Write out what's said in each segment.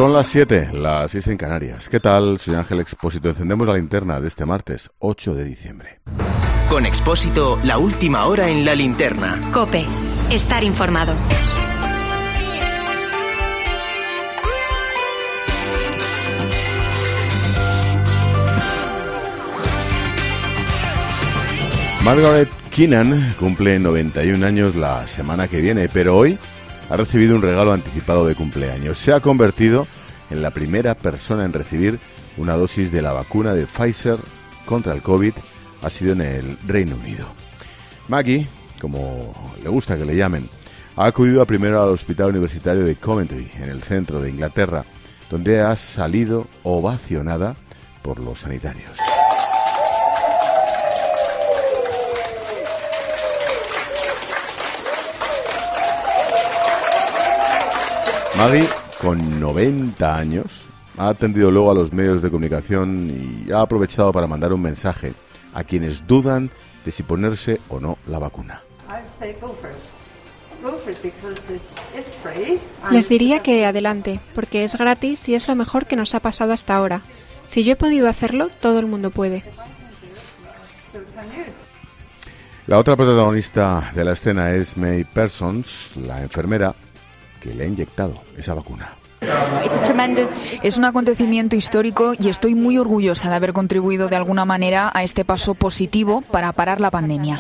Son las 7, las 6 en Canarias. ¿Qué tal? Soy Ángel Expósito. Encendemos la linterna de este martes, 8 de diciembre. Con Expósito, la última hora en la linterna. COPE. Estar informado. Margaret Keenan cumple 91 años la semana que viene, pero hoy ha recibido un regalo anticipado de cumpleaños. Se ha convertido en la primera persona en recibir una dosis de la vacuna de Pfizer contra el COVID. Ha sido en el Reino Unido. Maggie, como le gusta que le llamen, ha acudido primero al Hospital Universitario de Coventry, en el centro de Inglaterra, donde ha salido ovacionada por los sanitarios. Maggie, con 90 años, ha atendido luego a los medios de comunicación y ha aprovechado para mandar un mensaje a quienes dudan de si ponerse o no la vacuna. Les diría que adelante, porque es gratis y es lo mejor que nos ha pasado hasta ahora. Si yo he podido hacerlo, todo el mundo puede. La otra protagonista de la escena es May Parsons, la enfermera que le ha inyectado esa vacuna. Es un acontecimiento histórico y estoy muy orgullosa de haber contribuido de alguna manera a este paso positivo para parar la pandemia.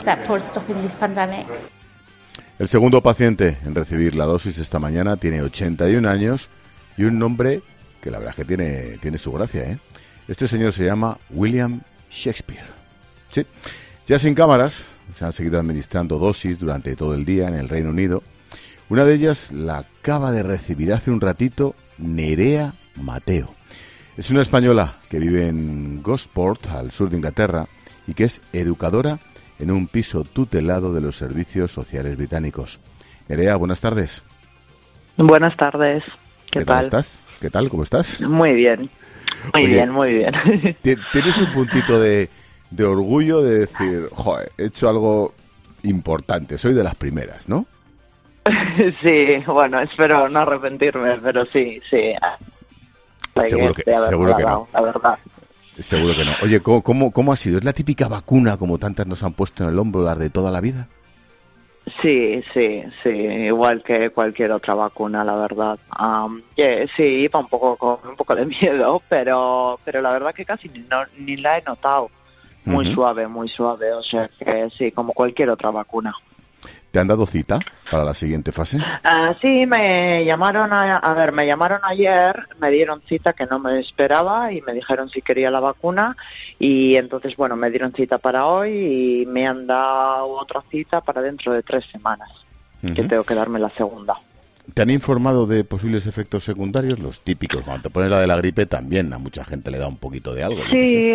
El segundo paciente en recibir la dosis esta mañana tiene 81 años y un nombre que la verdad es que tiene su gracia, ¿eh? Este señor se llama William Shakespeare. Sí, ya sin cámaras, se han seguido administrando dosis durante todo el día en el Reino Unido. Una de ellas la acaba de recibir hace un ratito Nerea Mateo. Es una española que vive en Gosport, al sur de Inglaterra, y que es educadora en un piso tutelado de los servicios sociales británicos. Nerea, buenas tardes. Buenas tardes. ¿Qué tal estás? ¿Qué tal? ¿Cómo estás? Muy bien. Muy bien. ¿Tienes un puntito de orgullo de decir, joder, he hecho algo importante, soy de las primeras, ¿no? Sí, bueno, espero no arrepentirme, pero sí. Seguro que no. La verdad. Seguro que no. Oye, ¿cómo ha sido? ¿Es la típica vacuna como tantas nos han puesto en el hombro, las de toda la vida? Sí, igual que cualquier otra vacuna, la verdad. Sí, iba un poco de miedo, pero la verdad que casi ni la he notado. Muy suave, o sea que sí, como cualquier otra vacuna. ¿Te han dado cita para la siguiente fase? Sí, me llamaron ayer, me dieron cita que no me esperaba y me dijeron si quería la vacuna y entonces, bueno, me dieron cita para hoy y me han dado otra cita para dentro de 3 semanas, que tengo que darme la segunda. ¿Te han informado de posibles efectos secundarios? Los típicos, cuando te pones la de la gripe también a mucha gente le da un poquito de algo. Sí,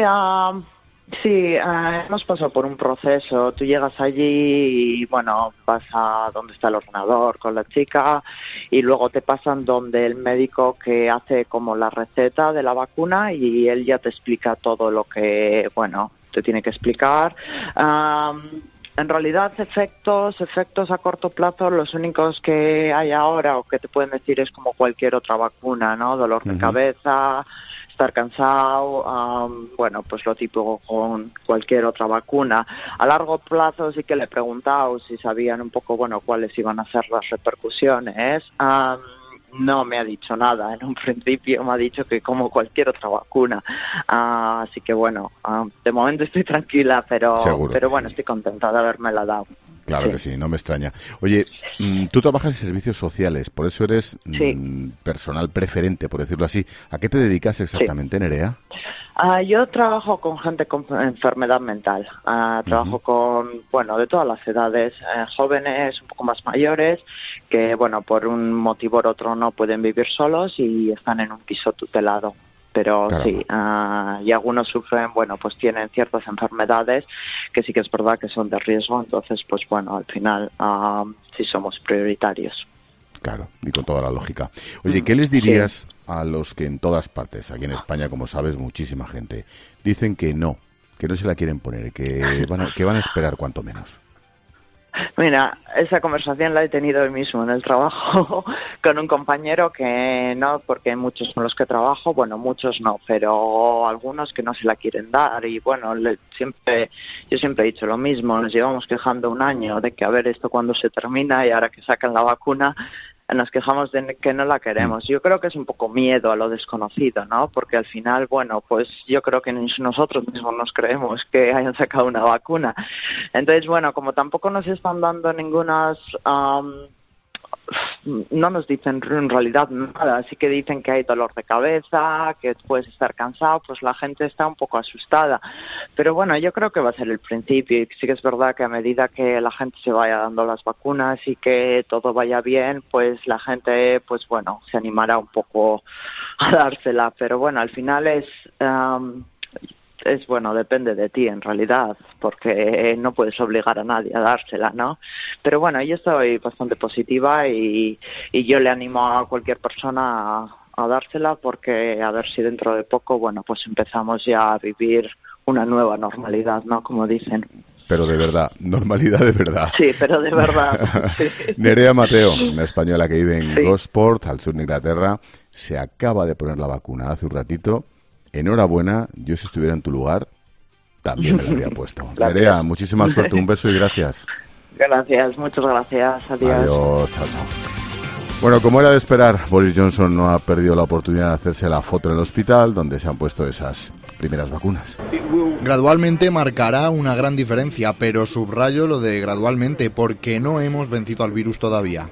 hemos pasado por un proceso. Tú llegas allí y, bueno, vas a donde está el ordenador con la chica y luego te pasan donde el médico que hace como la receta de la vacuna y él ya te explica todo lo que, bueno, te tiene que explicar. En realidad, efectos a corto plazo, los únicos que hay ahora o que te pueden decir es como cualquier otra vacuna, ¿no? Dolor de cabeza, estar cansado, bueno, pues lo típico con cualquier otra vacuna. A largo plazo sí que le he preguntado si sabían un poco, bueno, cuáles iban a ser las repercusiones. No me ha dicho nada. En un principio me ha dicho que como cualquier otra vacuna. Así que bueno, de momento estoy tranquila, pero bueno, sí. Estoy contenta de habérmela dado. Claro que sí, no me extraña. Oye, tú trabajas en servicios sociales, por eso eres personal preferente, por decirlo así. ¿A qué te dedicas exactamente, Nerea? Yo trabajo con gente con enfermedad mental. Trabajo con, bueno, de todas las edades, jóvenes, un poco más mayores, que, bueno, por un motivo u otro no pueden vivir solos y están en un piso tutelado. Pero claro. Sí, y algunos sufren, bueno, pues tienen ciertas enfermedades que sí que es verdad que son de riesgo, entonces, pues bueno, al final sí somos prioritarios. Claro, y con toda la lógica. Oye, ¿qué les dirías a los que en todas partes, aquí en España, como sabes, muchísima gente, dicen que no se la quieren poner, que van a esperar cuanto menos? Mira, esa conversación la he tenido hoy mismo en el trabajo con un compañero que no, porque hay muchos con los que trabajo, bueno, muchos no, pero algunos que no se la quieren dar y bueno, yo siempre he dicho lo mismo, nos llevamos quejando un año de que a ver esto cuándo se termina y ahora que sacan la vacuna nos quejamos de que no la queremos. Yo creo que es un poco miedo a lo desconocido, ¿no? Porque al final, bueno, pues yo creo que nosotros mismos nos creemos que hayan sacado una vacuna. Entonces, bueno, como tampoco nos están dando ningunas... no nos dicen en realidad nada, así que dicen que hay dolor de cabeza, que puedes estar cansado, pues la gente está un poco asustada. Pero bueno, yo creo que va a ser el principio y sí que es verdad que a medida que la gente se vaya dando las vacunas y que todo vaya bien, pues la gente, pues bueno, se animará un poco a dársela. Pero bueno, al final es bueno, depende de ti en realidad, porque no puedes obligar a nadie a dársela, ¿no? Pero bueno, yo estoy bastante positiva y yo le animo a cualquier persona a dársela, porque a ver si dentro de poco, bueno, pues empezamos ya a vivir una nueva normalidad, ¿no? Como dicen. Pero de verdad, normalidad de verdad. Sí, pero de verdad. Sí. Nerea Mateo, una española que vive en Gosport, al sur de Inglaterra, se acaba de poner la vacuna hace un ratito. Enhorabuena, yo si estuviera en tu lugar también me la habría puesto. Nerea, muchísima suerte, un beso y gracias. Gracias, muchas gracias, adiós. Adiós, chao, chao. Bueno, como era de esperar, Boris Johnson no ha perdido la oportunidad de hacerse la foto en el hospital donde se han puesto esas primeras vacunas. Gradualmente marcará una gran diferencia, pero subrayo lo de gradualmente porque no hemos vencido al virus todavía.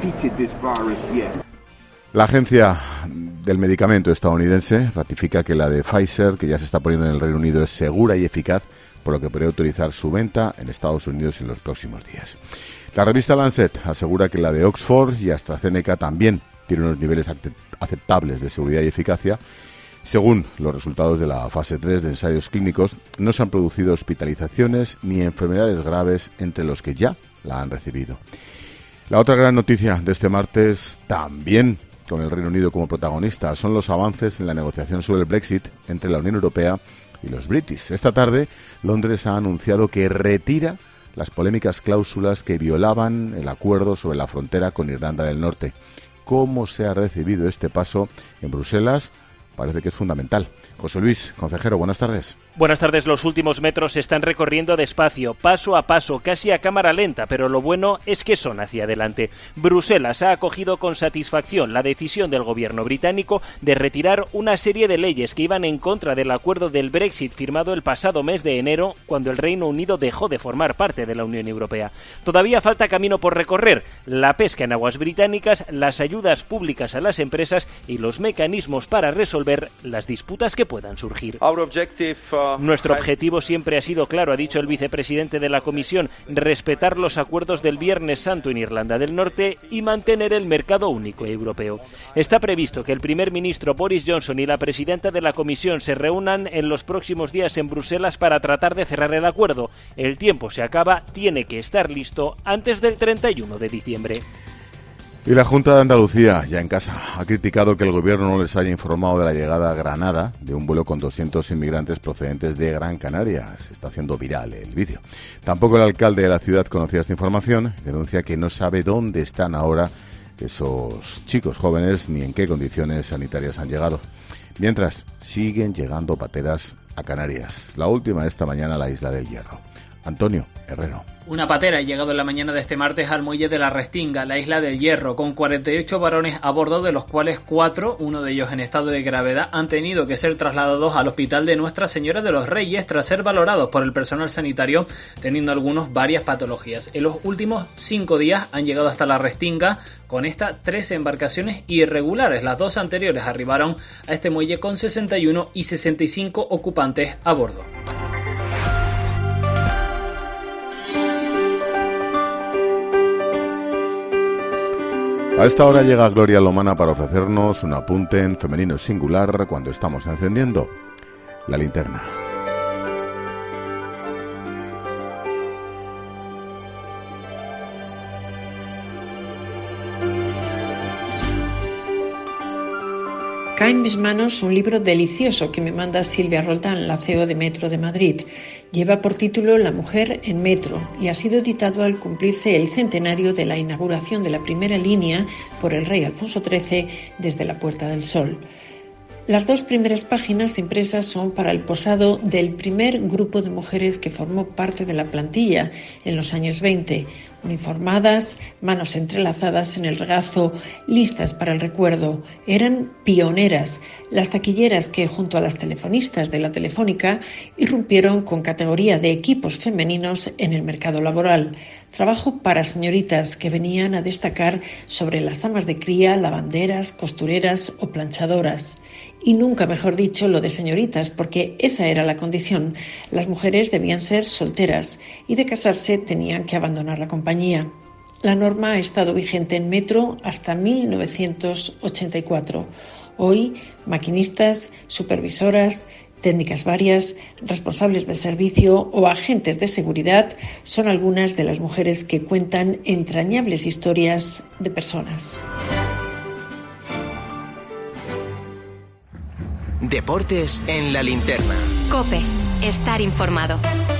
La agencia del medicamento estadounidense ratifica que la de Pfizer, que ya se está poniendo en el Reino Unido, es segura y eficaz, por lo que podría autorizar su venta en Estados Unidos en los próximos días. La revista Lancet asegura que la de Oxford y AstraZeneca también tiene unos niveles aceptables de seguridad y eficacia. Según los resultados de la fase 3 de ensayos clínicos, no se han producido hospitalizaciones ni enfermedades graves entre los que ya la han recibido. La otra gran noticia de este martes, también con el Reino Unido como protagonista, son los avances en la negociación sobre el Brexit entre la Unión Europea y los British. Esta tarde, Londres ha anunciado que retira las polémicas cláusulas que violaban el acuerdo sobre la frontera con Irlanda del Norte. ¿Cómo se ha recibido este paso en Bruselas? Parece que es fundamental. José Luis, consejero, buenas tardes. Buenas tardes. Los últimos metros se están recorriendo despacio, paso a paso, casi a cámara lenta, pero lo bueno es que son hacia adelante. Bruselas ha acogido con satisfacción la decisión del gobierno británico de retirar una serie de leyes que iban en contra del acuerdo del Brexit firmado el pasado mes de enero, cuando el Reino Unido dejó de formar parte de la Unión Europea. Todavía falta camino por recorrer: la pesca en aguas británicas, las ayudas públicas a las empresas y los mecanismos para resolver las disputas que puedan surgir. Nuestro objetivo siempre ha sido claro, ha dicho el vicepresidente de la Comisión: respetar los acuerdos del Viernes Santo en Irlanda del Norte y mantener el mercado único europeo. Está previsto que el primer ministro Boris Johnson y la presidenta de la Comisión se reúnan en los próximos días en Bruselas para tratar de cerrar el acuerdo. El tiempo se acaba, tiene que estar listo antes del 31 de diciembre. Y la Junta de Andalucía, ya en casa, ha criticado que el gobierno no les haya informado de la llegada a Granada de un vuelo con 200 inmigrantes procedentes de Gran Canaria. Se está haciendo viral el vídeo. Tampoco el alcalde de la ciudad conocía esta información. Denuncia que no sabe dónde están ahora esos chicos jóvenes ni en qué condiciones sanitarias han llegado. Mientras, siguen llegando pateras a Canarias. La última esta mañana a la Isla del Hierro. Antonio Herrero. Una patera ha llegado en la mañana de este martes al muelle de la Restinga, la Isla del Hierro, con 48 varones a bordo, de los cuales 4, uno de ellos en estado de gravedad, han tenido que ser trasladados al hospital de Nuestra Señora de los Reyes tras ser valorados por el personal sanitario, teniendo algunos varias patologías. En los últimos 5 días han llegado hasta la Restinga con estas 13 embarcaciones irregulares. Las 2 anteriores arribaron a este muelle con 61 y 65 ocupantes a bordo. A esta hora llega Gloria Lomana para ofrecernos un apunte en femenino singular cuando estamos encendiendo la linterna. Cae en mis manos un libro delicioso que me manda Silvia Roldán, la CEO de Metro de Madrid. Lleva por título La mujer en metro y ha sido editado al cumplirse el centenario de la inauguración de la primera línea por el rey Alfonso XIII desde la Puerta del Sol. Las 2 primeras páginas impresas son para el posado del primer grupo de mujeres que formó parte de la plantilla en los años 20, uniformadas, manos entrelazadas en el regazo, listas para el recuerdo. Eran pioneras, las taquilleras que, junto a las telefonistas de la Telefónica, irrumpieron con categoría de equipos femeninos en el mercado laboral. Trabajo para señoritas que venían a destacar sobre las amas de cría, lavanderas, costureras o planchadoras. Y nunca mejor dicho lo de señoritas, porque esa era la condición. Las mujeres debían ser solteras y de casarse tenían que abandonar la compañía. La norma ha estado vigente en Metro hasta 1984. Hoy, maquinistas, supervisoras, técnicas varias, responsables de servicio o agentes de seguridad son algunas de las mujeres que cuentan entrañables historias de personas. Deportes en la linterna. COPE. Estar informado.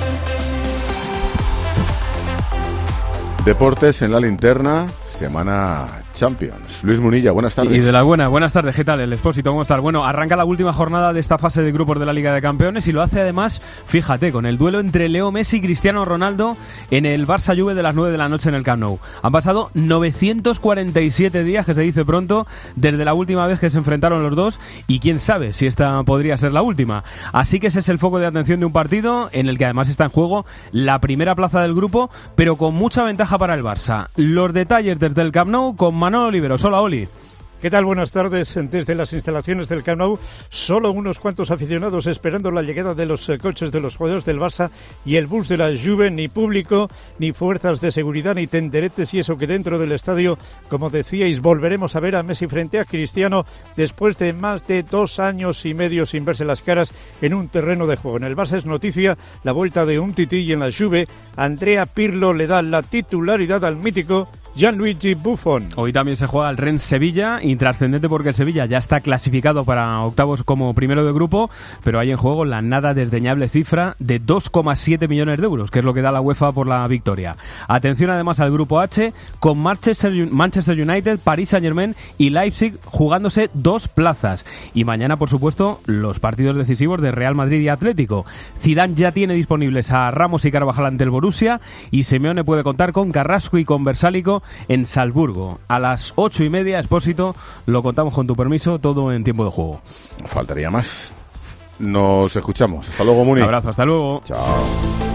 Deportes en la linterna, semana Champions. Luis Munilla, buenas tardes. Y de la buenas tardes, ¿qué tal? El Expósito, ¿cómo estás? Bueno, arranca la última jornada de esta fase de grupos de la Liga de Campeones y lo hace además, fíjate, con el duelo entre Leo Messi y Cristiano Ronaldo en el Barça Juve de las 9 de la noche en el Camp Nou. Han pasado 947 días, que se dice pronto, desde la última vez que se enfrentaron los dos y quién sabe si esta podría ser la última. Así que ese es el foco de atención de un partido en el que además está en juego la primera plaza del grupo, pero con mucha ventaja para el Barça. Los detalles desde el Camp Nou con Manolo Oliveros. Hola, Oli. ¿Qué tal? Buenas tardes. Desde las instalaciones del Camp Nou, solo unos cuantos aficionados esperando la llegada de los coches de los jugadores del Barça y el bus de la Juve. Ni público, ni fuerzas de seguridad, ni tenderetes, y eso que dentro del estadio, como decíais, volveremos a ver a Messi frente a Cristiano después de más de 2 años y medio sin verse las caras en un terreno de juego. En el Barça es noticia la vuelta de Umtiti y en la Juve Andrea Pirlo le da la titularidad al mítico Gianluigi Buffon. Hoy también se juega el Rennes-Sevilla, intrascendente porque el Sevilla ya está clasificado para octavos como primero de grupo, pero hay en juego la nada desdeñable cifra de 2,7 millones de euros, que es lo que da la UEFA por la victoria. Atención además al grupo H, con Manchester United, Paris Saint-Germain y Leipzig jugándose 2 plazas. Y mañana, por supuesto, los partidos decisivos de Real Madrid y Atlético. Zidane ya tiene disponibles a Ramos y Carvajal ante el Borussia, y Simeone puede contar con Carrasco y con Versálico en Salzburgo. A las 8:30, Expósito, lo contamos con tu permiso, todo en tiempo de juego. Faltaría más. Nos escuchamos. Hasta luego, Muni. Un abrazo, hasta luego. Chao.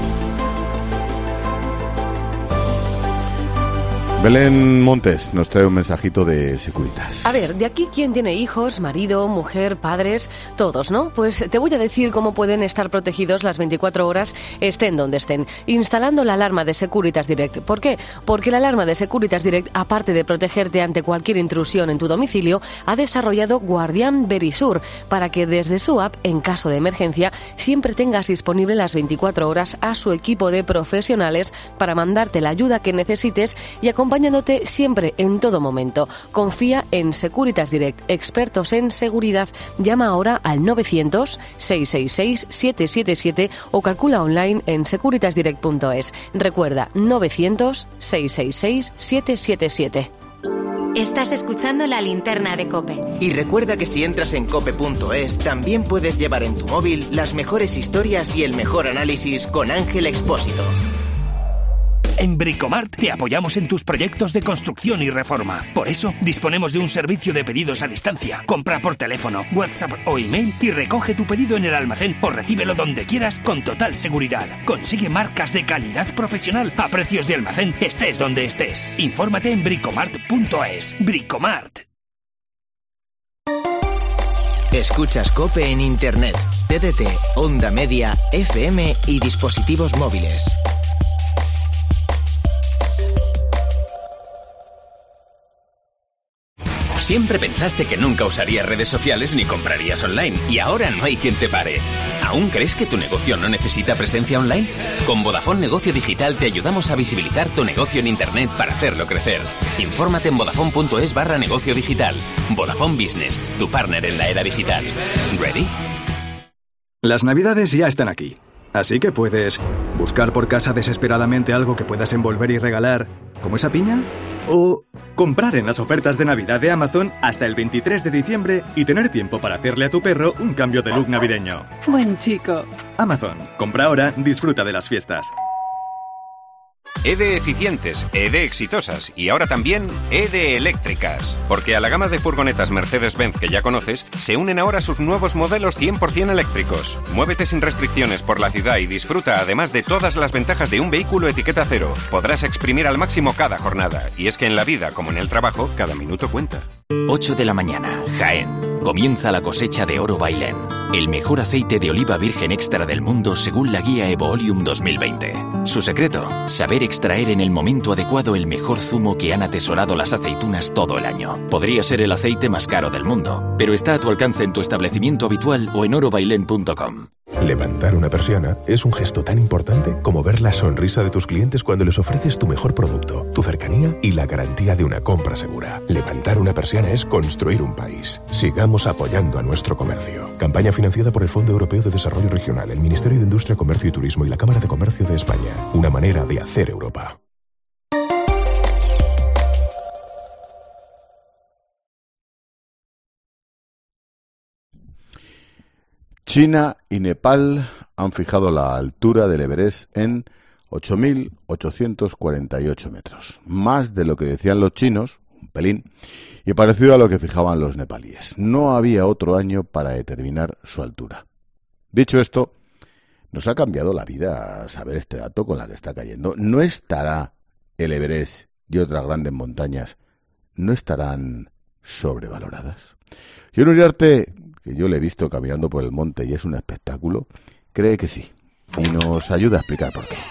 Belén Montes nos trae un mensajito de Securitas. A ver, de aquí, ¿quién tiene hijos, marido, mujer, padres? Todos, ¿no? Pues te voy a decir cómo pueden estar protegidos las 24 horas, estén donde estén, instalando la alarma de Securitas Direct. ¿Por qué? Porque la alarma de Securitas Direct, aparte de protegerte ante cualquier intrusión en tu domicilio, ha desarrollado Guardián Verisur para que desde su app, en caso de emergencia, siempre tengas disponible las 24 horas a su equipo de profesionales para mandarte la ayuda que necesites y acompañándote siempre en todo momento. Confía en Securitas Direct, expertos en seguridad. Llama ahora al 900-666-777 o calcula online en securitasdirect.es. Recuerda, 900-666-777. Estás escuchando la linterna de COPE. Y recuerda que si entras en cope.es también puedes llevar en tu móvil las mejores historias y el mejor análisis con Ángel Expósito. En Bricomart te apoyamos en tus proyectos de construcción y reforma. Por eso disponemos de un servicio de pedidos a distancia. Compra por teléfono, WhatsApp o email y recoge tu pedido en el almacén o recíbelo donde quieras con total seguridad. Consigue marcas de calidad profesional a precios de almacén, estés donde estés. Infórmate en bricomart.es. Bricomart. Escuchas COPE en Internet, TDT, Onda Media, FM y dispositivos móviles. Siempre pensaste que nunca usarías redes sociales ni comprarías online y ahora no hay quien te pare. ¿Aún crees que tu negocio no necesita presencia online? Con Vodafone Negocio Digital te ayudamos a visibilizar tu negocio en Internet para hacerlo crecer. Infórmate en vodafone.es/negocio digital. Vodafone Business, tu partner en la era digital. ¿Ready? Las Navidades ya están aquí. Así que puedes buscar por casa desesperadamente algo que puedas envolver y regalar, como esa piña, o comprar en las ofertas de Navidad de Amazon hasta el 23 de diciembre y tener tiempo para hacerle a tu perro un cambio de look navideño. Buen chico. Amazon, compra ahora, disfruta de las fiestas. EDE eficientes, EDE exitosas y ahora también EDE eléctricas. Porque a la gama de furgonetas Mercedes-Benz que ya conoces, se unen ahora sus nuevos modelos 100% eléctricos. Muévete sin restricciones por la ciudad y disfruta además de todas las ventajas de un vehículo etiqueta cero. Podrás exprimir al máximo cada jornada. Y es que en la vida, como en el trabajo, cada minuto cuenta. 8 de la mañana, Jaén. Comienza la cosecha de Oro Bailén, el mejor aceite de oliva virgen extra del mundo según la guía Evoolium 2020. Su secreto, saber extraer en el momento adecuado el mejor zumo que han atesorado las aceitunas todo el año. Podría ser el aceite más caro del mundo, pero está a tu alcance en tu establecimiento habitual o en orobailén.com. Levantar una persiana es un gesto tan importante como ver la sonrisa de tus clientes cuando les ofreces tu mejor producto, tu cercanía y la garantía de una compra segura. Levantar una persiana es construir un país. Sigamos apoyando a nuestro comercio. Campaña financiada por el Fondo Europeo de Desarrollo Regional, el Ministerio de Industria, Comercio y Turismo y la Cámara de Comercio de España. Una manera de hacer Europa. China y Nepal han fijado la altura del Everest en 8.848 metros, más de lo que decían los chinos, un pelín, y parecido a lo que fijaban los nepalíes. No había otro año para determinar su altura. Dicho esto, nos ha cambiado la vida saber este dato con la que está cayendo. ¿No estará el Everest y otras grandes montañas, no estarán sobrevaloradas? John Uriarte, que yo le he visto caminando por el monte y es un espectáculo, cree que sí. Y nos ayuda a explicar por qué.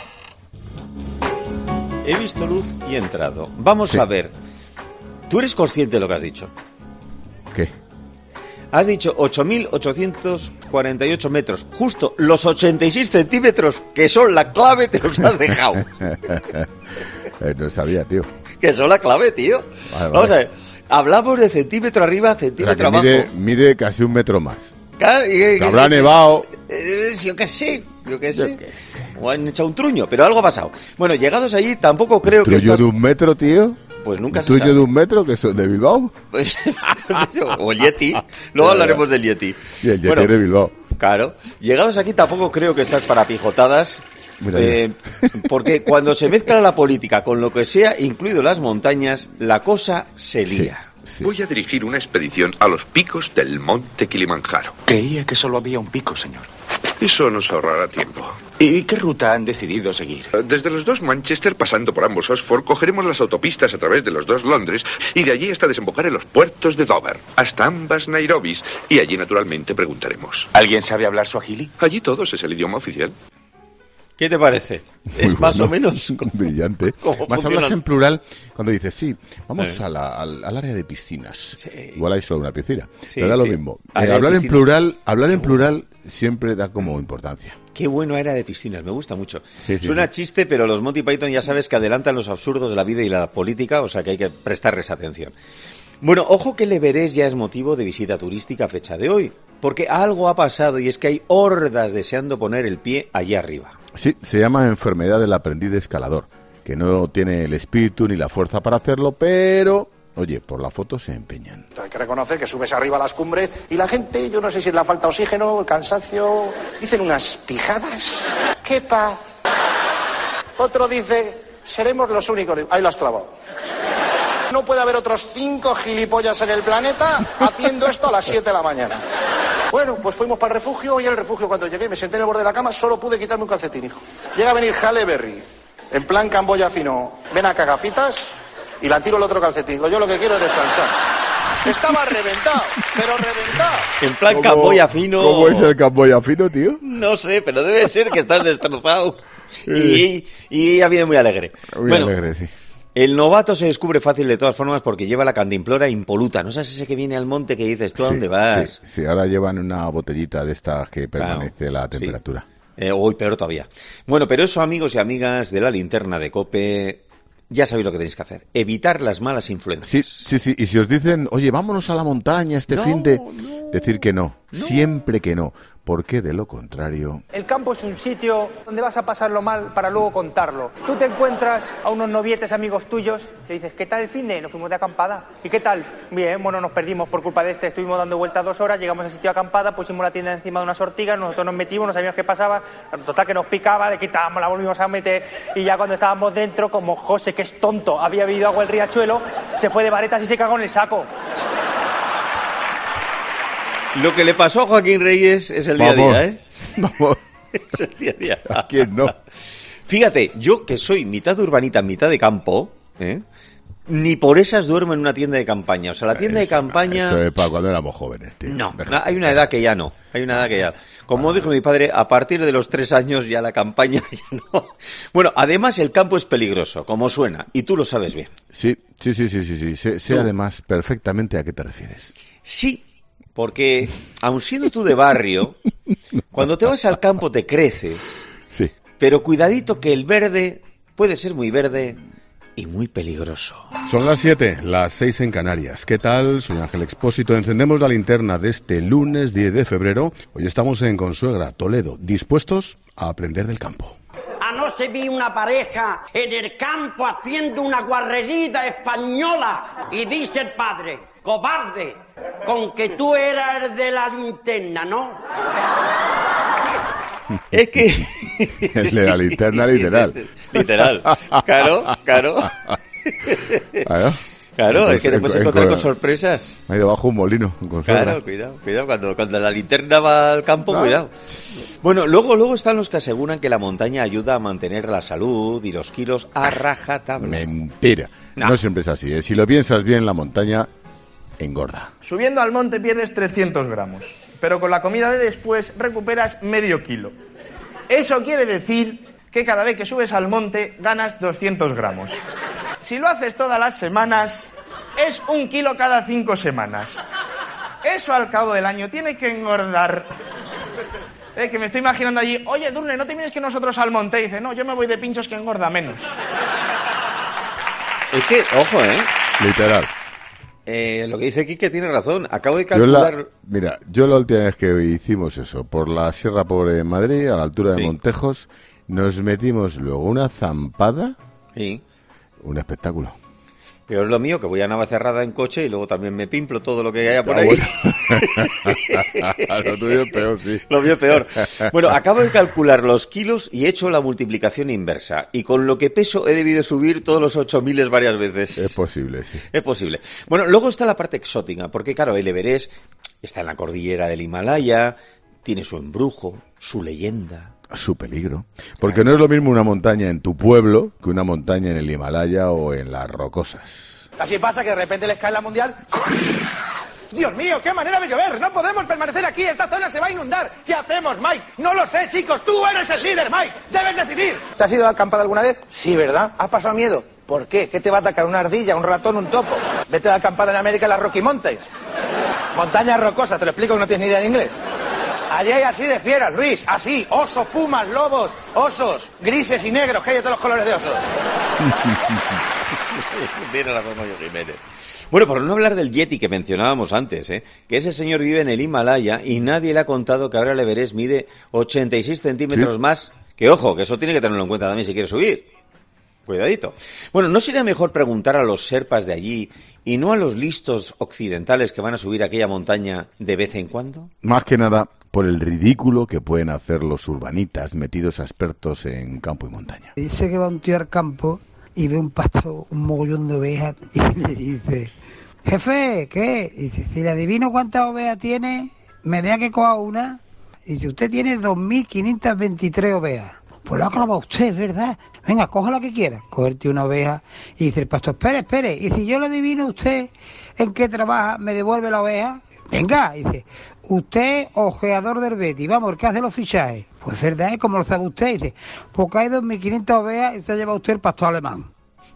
He visto luz y he entrado. Vamos a ver. ¿Tú eres consciente de lo que has dicho? ¿Qué? Has dicho 8.848 metros. Justo los 86 centímetros que son la clave te los has dejado. No sabía, tío. Que son la clave, tío. Vale. Vamos a ver. Hablamos de centímetro arriba, centímetro abajo. Mide casi un metro más. Que habrá nevado. Yo qué sé. O han echado un truño, pero algo ha pasado. Bueno, llegados allí, tampoco creo que... ¿Truño de un metro, tío? Pues nunca se sabe. ¿Truño de un metro que son de Bilbao? Pues, o el Yeti. Luego hablaremos del Yeti. Y el Yeti de Bilbao. Claro. Llegados aquí, tampoco creo que estás para pijotadas. Porque cuando se mezcla la política con lo que sea, incluido las montañas, la cosa se lía. Sí. Voy a dirigir una expedición a los picos del monte Kilimanjaro. Creía que solo había un pico, señor. Eso nos ahorrará tiempo. ¿Y qué ruta han decidido seguir? Desde los dos Manchester, pasando por ambos Oxford, cogeremos las autopistas a través de los dos Londres y de allí hasta desembocar en los puertos de Dover, hasta ambas Nairobis, y allí naturalmente preguntaremos. ¿Alguien sabe hablar suajili? Allí todos es el idioma oficial. ¿Qué te parece? Es bueno, más o menos brillante. Más hablas en plural cuando dices, sí, vamos al área de piscinas. Sí. Igual hay solo una piscina. Sí, pero da lo mismo. Hablar en plural siempre da como importancia. Qué bueno era de piscinas, me gusta mucho. Suena chiste, pero los Monty Python ya sabes que adelantan los absurdos de la vida y la política, o sea que hay que prestarles atención. Bueno, ojo que el Everest ya es motivo de visita turística a fecha de hoy, porque algo ha pasado y es que hay hordas deseando poner el pie allí arriba. Sí, se llama enfermedad del aprendiz escalador, que no tiene el espíritu ni la fuerza para hacerlo, pero, oye, por la foto se empeñan. Hay que reconocer que subes arriba a las cumbres y la gente, yo no sé si es la falta de oxígeno, el cansancio, dicen unas pijadas. ¡Qué paz! Otro dice, seremos los únicos. Ahí lo has clavado. No puede haber otros 5 gilipollas en el planeta haciendo esto a las 7 de la mañana. Bueno, pues fuimos para el refugio y en el refugio cuando llegué me senté en el borde de la cama, solo pude quitarme un calcetín, hijo. Llega a venir Halle Berry, en plan Camboya fino, ven acá gafitas y la tiro el otro calcetín. Digo, yo lo que quiero es descansar. Estaba reventado, pero reventado. En plan Camboya fino. ¿Cómo es el Camboya fino, tío? No sé, pero debe ser que estás destrozado. Y ella viene muy alegre. Muy alegre, sí. El novato se descubre fácil de todas formas porque lleva la cantimplora impoluta. ¿No sabes ese que viene al monte que dices, ¿tú a dónde vas? Sí, ahora llevan una botellita de estas que permanece la temperatura. Hoy peor todavía. Bueno, pero eso, amigos y amigas de la linterna de COPE, ya sabéis lo que tenéis que hacer. Evitar las malas influencias. Sí. Y si os dicen, oye, vámonos a la montaña fin de... Decir que no, siempre que no. porque de lo contrario... El campo es un sitio donde vas a pasarlo mal para luego contarlo. Tú te encuentras a unos novietes amigos tuyos, le dices, ¿qué tal el finde? Nos fuimos de acampada. ¿Y qué tal? Bien, bueno, nos perdimos por culpa de estuvimos dando vueltas 2 horas, llegamos al sitio de acampada, pusimos la tienda encima de unas ortigas, nosotros nos metimos, no sabíamos qué pasaba, total que nos picaba, le quitábamos, la volvimos a meter, y ya cuando estábamos dentro, como José, que es tonto, había bebido agua del riachuelo, se fue de varetas y se cagó en el saco. Lo que le pasó a Joaquín Reyes es el día a día, ¿eh? Vamos. Es el día a día. ¿A quién no? Fíjate, yo que soy mitad de urbanita, mitad de campo, ni por esas duermo en una tienda de campaña. O sea, la tienda de campaña... Eso es para cuando éramos jóvenes, tío. No, hay una edad que ya no. Hay una edad que ya... Como dijo mi padre, a partir de los 3 años ya la campaña ya no. Bueno, además el campo es peligroso, como suena, y tú lo sabes bien. Sí. Sé además perfectamente a qué te refieres. Sí, porque aun siendo tú de barrio, cuando te vas al campo te creces. Sí. Pero cuidadito que el verde puede ser muy verde y muy peligroso. Son las 7, las 6 en Canarias. ¿Qué tal? Soy Ángel Expósito. Encendemos la linterna de este lunes 10 de febrero. Hoy estamos en Consuegra, Toledo, dispuestos a aprender del campo. Anoche vi una pareja en el campo haciendo una guarrería española y dice el padre, cobarde, con que tú eras el de la linterna, ¿no? Es que... Es de la linterna literal. Literal. Claro. Claro, es que te puedes encontrar con sorpresas. Ahí debajo un molino. Claro, cuidado. Cuando la linterna va al campo, cuidado. Bueno, luego están los que aseguran que la montaña ayuda a mantener la salud y los kilos a rajatabla. Mentira. No siempre es así. Si lo piensas bien, la montaña engorda. Subiendo al monte pierdes 300 gramos, pero con la comida de después recuperas medio kilo. Eso quiere decir que cada vez que subes al monte ganas 200 gramos. Si lo haces todas las semanas, es 1 kilo cada 5 semanas. Eso al cabo del año tiene que engordar. Que me estoy imaginando allí, oye, Durne, ¿no te vienes que nosotros al monte? Y dice, no, yo me voy de pinchos que engorda menos. Es que, ojo, Literal. Lo que dice Quique tiene razón. Acabo de calcular... Yo la última vez que hicimos eso, por la Sierra Pobre de Madrid, a la altura de Montejos, nos metimos luego una zampada. Sí. Un espectáculo. Pero es lo mío, que voy a Navacerrada en coche y luego también me pimplo todo lo que haya por ahí. Lo tuyo es peor, sí. Lo mío es peor. Bueno, acabo de calcular los kilos y he hecho la multiplicación inversa. Y con lo que peso he debido subir todos los 8.000 varias veces. Es posible, sí. Es posible. Bueno, luego está la parte exótica, porque claro, el Everest está en la cordillera del Himalaya, tiene su embrujo, su leyenda. Su peligro. Porque no es lo mismo una montaña en tu pueblo que una montaña en el Himalaya o en las Rocosas. Así pasa que de repente les cae la mundial. Dios mío, qué manera de llover. No podemos permanecer aquí. Esta zona se va a inundar. ¿Qué hacemos, Mike? No lo sé, chicos. Tú eres el líder, Mike. Debes decidir. ¿Te has ido a acampada alguna vez? Sí, ¿verdad? ¿Has pasado miedo? ¿Por qué? ¿Qué te va a atacar? ¿Una ardilla, un ratón, un topo? Vete de acampada en América en las Rocky Mountains. Montañas rocosas. Te lo explico que no tienes ni idea de inglés. Allí hay así de fieras, Luis, así, osos, pumas, lobos, osos, grises y negros, que hay de todos los colores de osos. Mira la Mayo Jiménez. Bueno, por no hablar del Yeti que mencionábamos antes, que ese señor vive en el Himalaya y nadie le ha contado que ahora el Everest mide 86 centímetros más, que ojo, que eso tiene que tenerlo en cuenta también si quiere subir. Cuidadito. Bueno, ¿no sería mejor preguntar a los serpas de allí y no a los listos occidentales que van a subir aquella montaña de vez en cuando? Más que nada por el ridículo que pueden hacer los urbanitas metidos a expertos en campo y montaña. Dice que va un tío al campo y ve un pasto, un mogollón de ovejas y le dice, jefe, ¿qué? Y dice, si le adivino cuántas ovejas tiene, me deja que coja una. Y dice, usted tiene 2.523 ovejas. Pues lo ha clavado usted, ¿verdad? Venga, coja la que quiera. Cogerte una oveja. Y dice el pastor, espere. Y si yo le adivino a usted en qué trabaja, ¿me devuelve la oveja? Venga, y dice, usted ojeador del Betis, vamos, el que hace los fichajes. Pues verdad, ¿eh? ¿Cómo lo sabe usted? Y dice, porque hay 2.500 ovejas y se ha llevado usted el pastor alemán.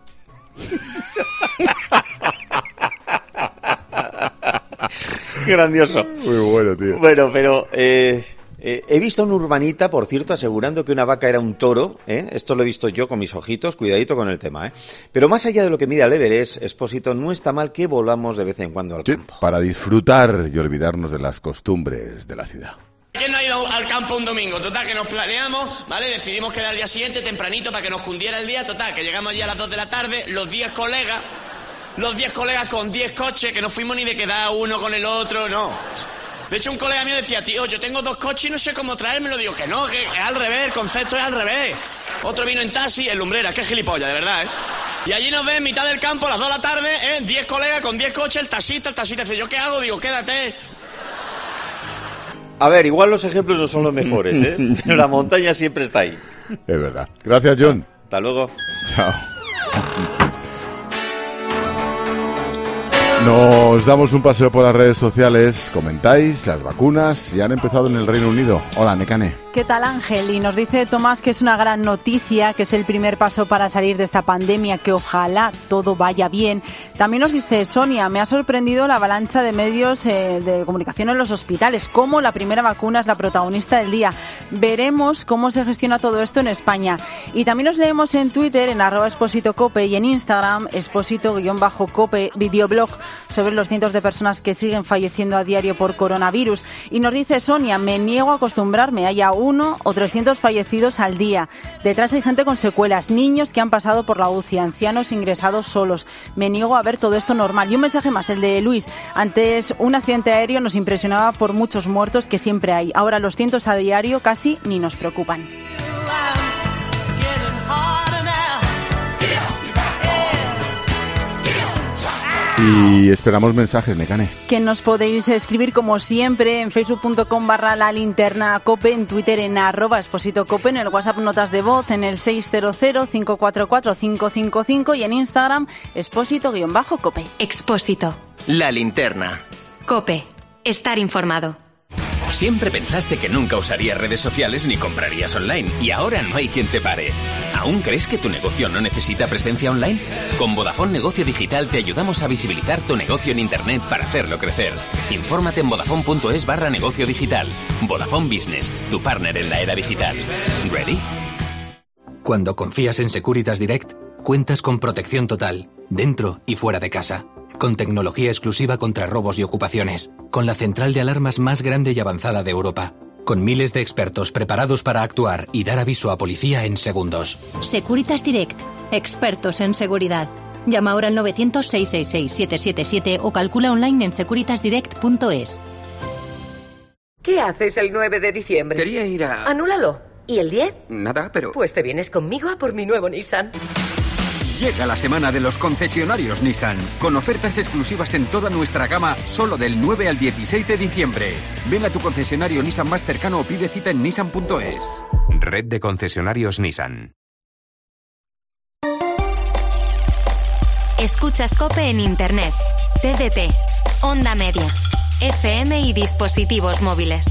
Grandioso. Muy bueno, tío. Bueno, pero he visto a un urbanita, por cierto, asegurando que una vaca era un toro. Esto lo he visto yo con mis ojitos, cuidadito con el tema. Pero más allá de lo que mide al Everest, Expósito, no está mal que volamos de vez en cuando al campo. Para disfrutar y olvidarnos de las costumbres de la ciudad. Que no ha ido al campo un domingo. Total, que nos planeamos, ¿vale? Decidimos quedar al día siguiente tempranito para que nos cundiera el día. Total, que llegamos allí a las 2 de la tarde, los 10 colegas con 10 coches, que no fuimos ni de quedar uno con el otro, no. De hecho, un colega mío decía, tío, yo tengo 2 coches y no sé cómo traérmelo. Digo, que no, que es al revés, el concepto es al revés. Otro vino en taxi, en Lumbreras, qué gilipollas, de verdad, ¿eh? Y allí nos ven en mitad del campo, a las 2 de la tarde, 10 colegas con 10 coches, el taxista dice, ¿yo qué hago? Digo, quédate. A ver, igual los ejemplos no son los mejores, ¿eh? Pero la montaña siempre está ahí. Es verdad. Gracias, John. Hasta luego. Chao. Nos damos un paseo por las redes sociales, comentáis las vacunas, ya han empezado en el Reino Unido. Hola, Nekane. ¿Qué tal, Ángel? Y nos dice Tomás que es una gran noticia, que es el primer paso para salir de esta pandemia, que ojalá todo vaya bien. También nos dice Sonia, me ha sorprendido la avalancha de medios de comunicación en los hospitales, cómo la primera vacuna es la protagonista del día. Veremos cómo se gestiona todo esto en España. Y también nos leemos en Twitter, en @expositocope, y en Instagram, exposito_cope, videoblog, sobre los cientos de personas que siguen falleciendo a diario por coronavirus. Y nos dice Sonia, me niego a acostumbrarme, haya 1 o 300 fallecidos al día. Detrás hay gente con secuelas, niños que han pasado por la UCI, ancianos ingresados solos. Me niego a ver todo esto normal. Y un mensaje más, el de Luis. Antes un accidente aéreo nos impresionaba por muchos muertos que siempre hay. Ahora los cientos a diario casi ni nos preocupan. Y esperamos mensajes, Nekane. Que nos podéis escribir como siempre en facebook.com/lalinternacope, en Twitter en @expositocope, en el WhatsApp notas de voz en el 600-544-555 y en Instagram expósito_cope. Expósito. La linterna. Cope. Estar informado. Siempre pensaste que nunca usarías redes sociales ni comprarías online y ahora no hay quien te pare. ¿Aún crees que tu negocio no necesita presencia online? Con Vodafone Negocio Digital te ayudamos a visibilizar tu negocio en Internet para hacerlo crecer. Infórmate en vodafone.es/negocio digital. Vodafone Business, tu partner en la era digital. ¿Ready? Cuando confías en Securitas Direct, cuentas con protección total, dentro y fuera de casa. Con tecnología exclusiva contra robos y ocupaciones. Con la central de alarmas más grande y avanzada de Europa. Con miles de expertos preparados para actuar y dar aviso a policía en segundos. Securitas Direct. Expertos en seguridad. Llama ahora al 900-666-777 o calcula online en securitasdirect.es. ¿Qué haces el 9 de diciembre? Quería ir a... Anúlalo. ¿Y el 10? Nada, pero... Pues te vienes conmigo a por mi nuevo Nissan. Llega la semana de los concesionarios Nissan, con ofertas exclusivas en toda nuestra gama solo del 9 al 16 de diciembre. Ven a tu concesionario Nissan más cercano o pide cita en nissan.es. Red de concesionarios Nissan. Escuchas COPE en Internet, TDT, Onda Media, FM y dispositivos móviles.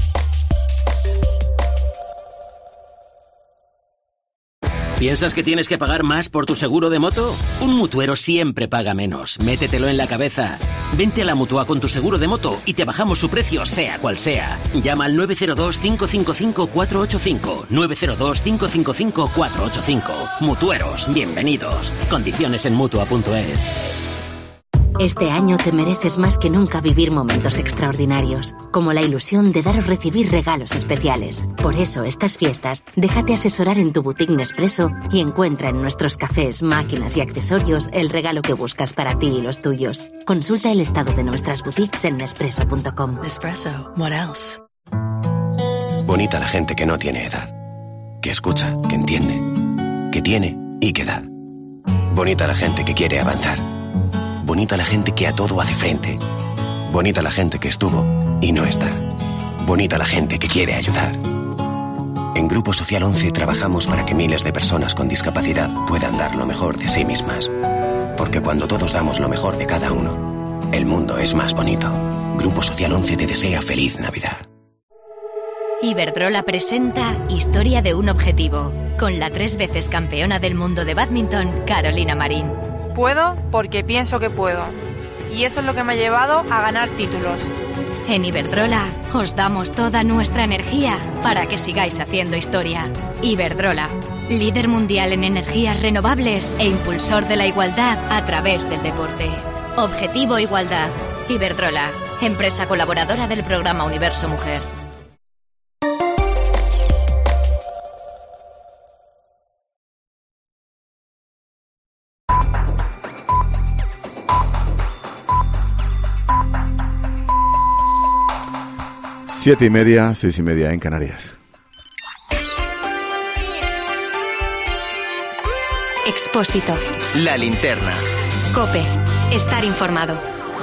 ¿Piensas que tienes que pagar más por tu seguro de moto? Un mutuero siempre paga menos. Métetelo en la cabeza. Vente a la Mutua con tu seguro de moto y te bajamos su precio, sea cual sea. Llama al 902-555-485. 902-555-485. Mutueros, bienvenidos. Condiciones en Mutua.es. Este año te mereces más que nunca vivir momentos extraordinarios, como la ilusión de dar o recibir regalos especiales. Por eso, estas fiestas, déjate asesorar en tu boutique Nespresso y encuentra en nuestros cafés, máquinas y accesorios el regalo que buscas para ti y los tuyos. Consulta el estado de nuestras boutiques en Nespresso.com. Nespresso, what else? Bonita la gente que no tiene edad, que escucha, que entiende, que tiene y que da. Bonita la gente que quiere avanzar. Bonita la gente que a todo hace frente. Bonita la gente que estuvo y no está. Bonita la gente que quiere ayudar. En Grupo Social 11 trabajamos para que miles de personas con discapacidad puedan dar lo mejor de sí mismas. Porque cuando todos damos lo mejor de cada uno, el mundo es más bonito. Grupo Social 11 te desea feliz Navidad. Iberdrola presenta Historia de un objetivo, con la 3 veces campeona del mundo de bádminton, Carolina Marín. Puedo porque pienso que puedo. Y eso es lo que me ha llevado a ganar títulos. En Iberdrola os damos toda nuestra energía para que sigáis haciendo historia. Iberdrola, líder mundial en energías renovables e impulsor de la igualdad a través del deporte. Objetivo Igualdad. Iberdrola, empresa colaboradora del programa Universo Mujer. 7:30, 6:30 en Canarias. Expósito. La linterna. COPE. Estar informado.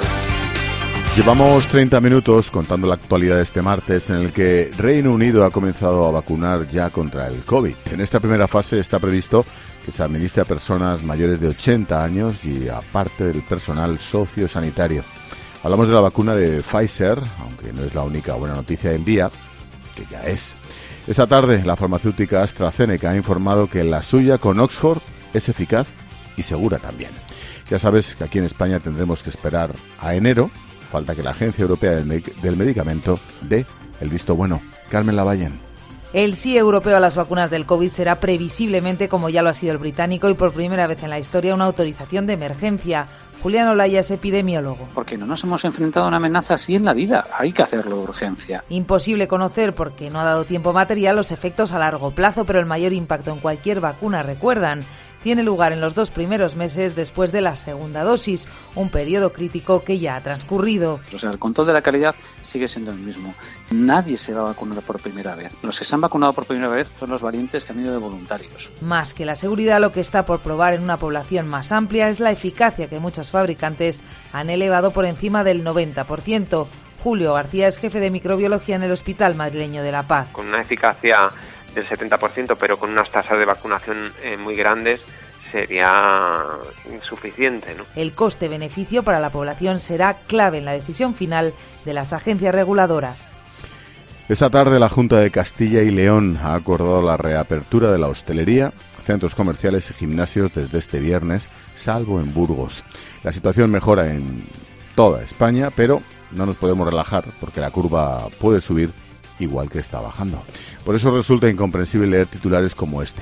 Llevamos 30 minutos contando la actualidad de este martes, en el que Reino Unido ha comenzado a vacunar ya contra el COVID. En esta primera fase está previsto que se administre a personas mayores de 80 años y a parte del personal sociosanitario. Hablamos de la vacuna de Pfizer, aunque no es la única buena noticia del día, que ya es. Esta tarde la farmacéutica AstraZeneca ha informado que la suya con Oxford es eficaz y segura también. Ya sabes que aquí en España tendremos que esperar a enero. Falta que la Agencia Europea del Medicamento dé el visto bueno. Carmen Lavallen. El sí europeo a las vacunas del COVID será previsiblemente, como ya lo ha sido el británico, y por primera vez en la historia, una autorización de emergencia. Julián Olaya es epidemiólogo. Porque no nos hemos enfrentado a una amenaza así en la vida. Hay que hacerlo de urgencia. Imposible conocer, porque no ha dado tiempo material, los efectos a largo plazo, pero el mayor impacto en cualquier vacuna, recuerdan, tiene lugar en los 2 primeros meses después de la segunda dosis, un periodo crítico que ya ha transcurrido. O sea, el control de la calidad sigue siendo el mismo. Nadie se va a vacunar por primera vez. Los que se han vacunado por primera vez son los valientes que han ido de voluntarios. Más que la seguridad, lo que está por probar en una población más amplia es la eficacia que muchos fabricantes han elevado por encima del 90%. Julio García es jefe de microbiología en el Hospital Madrileño de La Paz. Con una eficacia del 70%, pero con unas tasas de vacunación muy grandes, sería insuficiente, ¿no? El coste-beneficio para la población será clave en la decisión final de las agencias reguladoras. Esta tarde la Junta de Castilla y León ha acordado la reapertura de la hostelería, centros comerciales y gimnasios desde este viernes, salvo en Burgos. La situación mejora en toda España, pero no nos podemos relajar porque la curva puede subir igual que está bajando. Por eso resulta incomprensible leer titulares como este.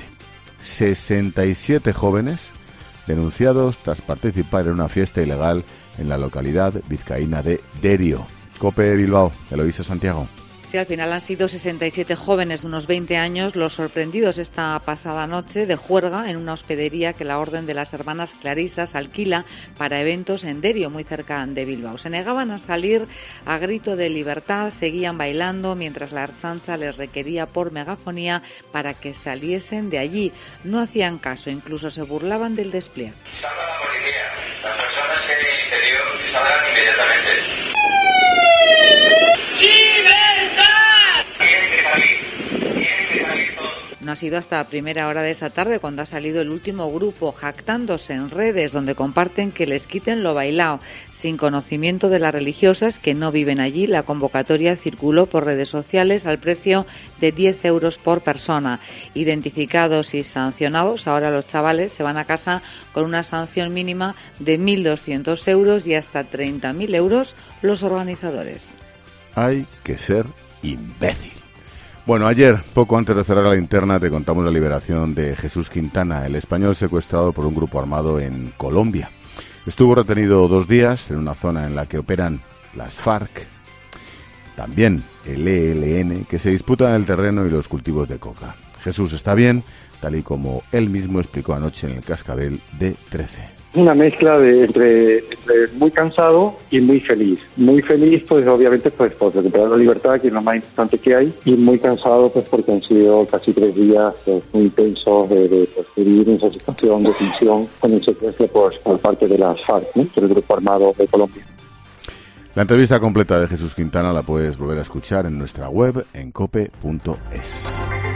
67 jóvenes denunciados tras participar en una fiesta ilegal en la localidad vizcaína de Derio. COPE Bilbao, Eloísa Santiago. Sí, al final han sido 67 jóvenes de unos 20 años los sorprendidos esta pasada noche de juerga en una hospedería que la Orden de las Hermanas Clarisas alquila para eventos en Derio, muy cerca de Bilbao. Se negaban a salir a grito de libertad, seguían bailando mientras la Ertzaintza les requería por megafonía para que saliesen de allí. No hacían caso, incluso se burlaban del despliegue. Salga la policía, las personas en el interior saldrán inmediatamente. No ha sido hasta primera hora de esta tarde cuando ha salido el último grupo, jactándose en redes donde comparten que les quiten lo bailao. Sin conocimiento de las religiosas que no viven allí, la convocatoria circuló por redes sociales al precio de 10 euros por persona. Identificados y sancionados, ahora los chavales se van a casa con una sanción mínima de 1.200 euros y hasta 30.000 euros los organizadores. Hay que ser imbécil. Bueno, ayer, poco antes de cerrar la linterna, te contamos la liberación de Jesús Quintana, el español secuestrado por un grupo armado en Colombia. Estuvo retenido 2 días en una zona en la que operan las FARC, también el ELN, que se disputan el terreno y los cultivos de coca. Jesús está bien, tal y como él mismo explicó anoche en el Cascabel de 13. Una mezcla entre muy cansado y muy feliz. Muy feliz, pues obviamente, pues por recuperar la libertad, que es lo más importante que hay, y muy cansado, pues porque han sido casi 3 días pues, muy intensos de vivir en esa situación de tensión con el secuestro por parte de las FARC, ¿no? Del grupo armado de Colombia. La entrevista completa de Jesús Quintana la puedes volver a escuchar en nuestra web en cope.es.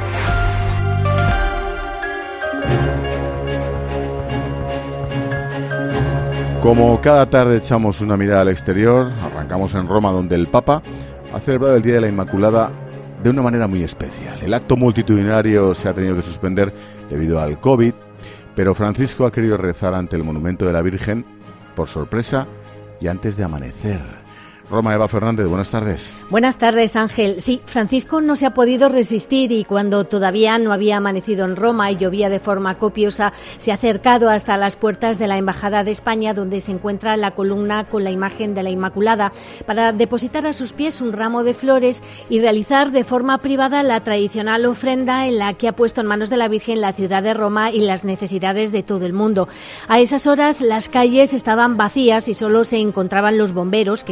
Como cada tarde echamos una mirada al exterior, arrancamos en Roma, donde el Papa ha celebrado el Día de la Inmaculada de una manera muy especial. El acto multitudinario se ha tenido que suspender debido al COVID, pero Francisco ha querido rezar ante el monumento de la Virgen por sorpresa y antes de amanecer. Roma, Eva Fernández, buenas tardes. Buenas tardes, Ángel. Sí, Francisco no se ha podido resistir y cuando todavía no había amanecido en Roma y llovía de forma copiosa, se ha acercado hasta las puertas de la Embajada de España, donde se encuentra la columna con la imagen de la Inmaculada, para depositar a sus pies un ramo de flores y realizar de forma privada la tradicional ofrenda en la que ha puesto en manos de la Virgen la ciudad de Roma y las necesidades de todo el mundo. A esas horas las calles estaban vacías y solo se encontraban los bomberos que cada año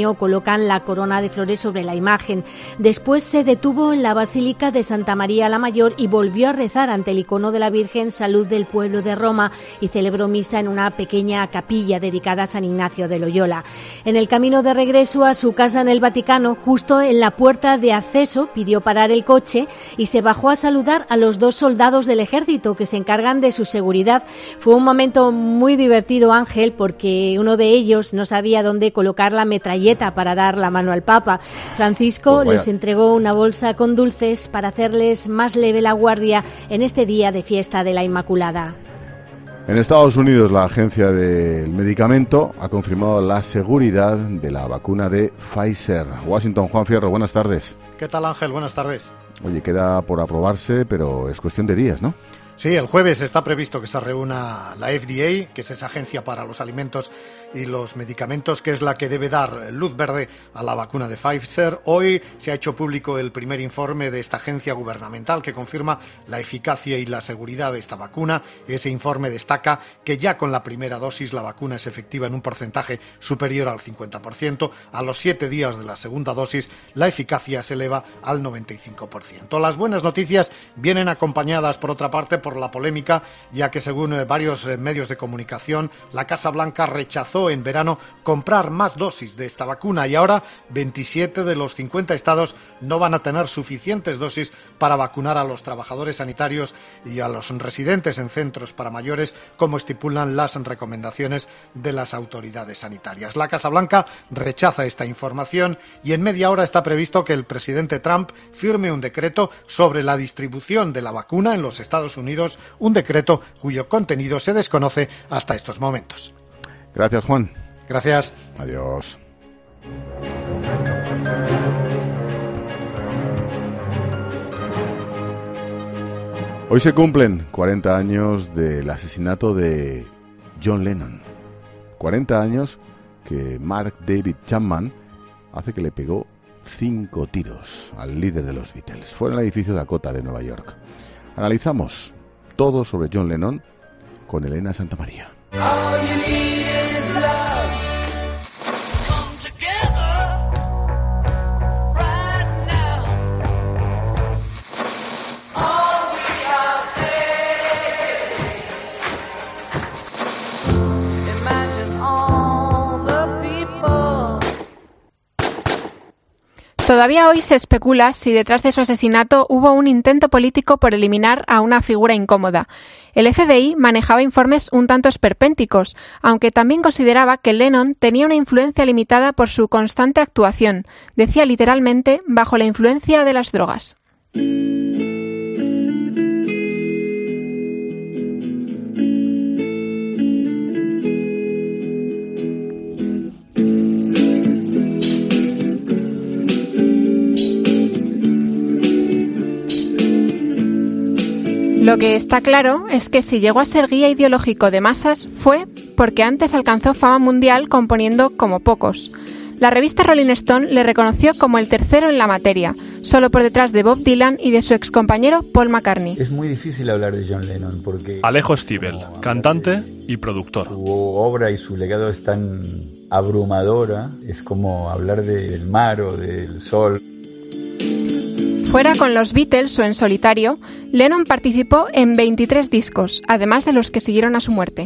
año colocan la corona de flores sobre la imagen. Después se detuvo en la Basílica de Santa María la Mayor y volvió a rezar ante el icono de la Virgen Salud del pueblo de Roma y celebró misa en una pequeña capilla dedicada a San Ignacio de Loyola. En el camino de regreso a su casa en el Vaticano, justo en la puerta de acceso, pidió parar el coche y se bajó a saludar a los 2 soldados del ejército que se encargan de su seguridad. Fue un momento muy divertido, Ángel, porque uno de ellos no sabía dónde colocar la metralleta para dar la mano al Papa. Francisco les entregó una bolsa con dulces para hacerles más leve la guardia en este día de fiesta de la Inmaculada. En Estados Unidos, la Agencia del Medicamento ha confirmado la seguridad de la vacuna de Pfizer. Washington, Juan Fierro, buenas tardes. ¿Qué tal, Ángel? Buenas tardes. Oye, queda por aprobarse, pero es cuestión de días, ¿no? Sí, el jueves está previsto que se reúna la FDA, que es esa agencia para los alimentos y los medicamentos, que es la que debe dar luz verde a la vacuna de Pfizer. Hoy se ha hecho público el primer informe de esta agencia gubernamental que confirma la eficacia y la seguridad de esta vacuna. Ese informe destaca que ya con la primera dosis la vacuna es efectiva en un porcentaje superior al 50%. A los 7 días de la segunda dosis la eficacia se eleva al 95%. Las buenas noticias vienen acompañadas, por otra parte, por la polémica, ya que según varios medios de comunicación, la Casa Blanca rechazó en verano comprar más dosis de esta vacuna y ahora 27 de los 50 estados no van a tener suficientes dosis para vacunar a los trabajadores sanitarios y a los residentes en centros para mayores, como estipulan las recomendaciones de las autoridades sanitarias. La Casa Blanca rechaza esta información y en media hora está previsto que el presidente Trump firme un decreto sobre la distribución de la vacuna en los Estados Unidos, un decreto cuyo contenido se desconoce hasta estos momentos. Gracias, Juan. Gracias. Adiós. Hoy se cumplen 40 años del asesinato de John Lennon. 40 años que Mark David Chapman hace que le pegó 5 tiros al líder de los Beatles. Fue en el edificio Dakota de Nueva York. Analizamos todo sobre John Lennon con Elena Santamaría. Todavía hoy se especula si detrás de su asesinato hubo un intento político por eliminar a una figura incómoda. El FBI manejaba informes un tanto esperpénticos, aunque también consideraba que Lennon tenía una influencia limitada por su constante actuación, decía literalmente, bajo la influencia de las drogas. Lo que está claro es que si llegó a ser guía ideológico de masas fue porque antes alcanzó fama mundial componiendo como pocos. La revista Rolling Stone le reconoció como el tercero en la materia, solo por detrás de Bob Dylan y de su excompañero Paul McCartney. Es muy difícil hablar de John Lennon porque... Alejo Stivel, cantante y productor. Su obra y su legado es tan abrumadora, es como hablar del mar o del sol. Fuera con los Beatles o en solitario, Lennon participó en 23 discos, además de los que siguieron a su muerte.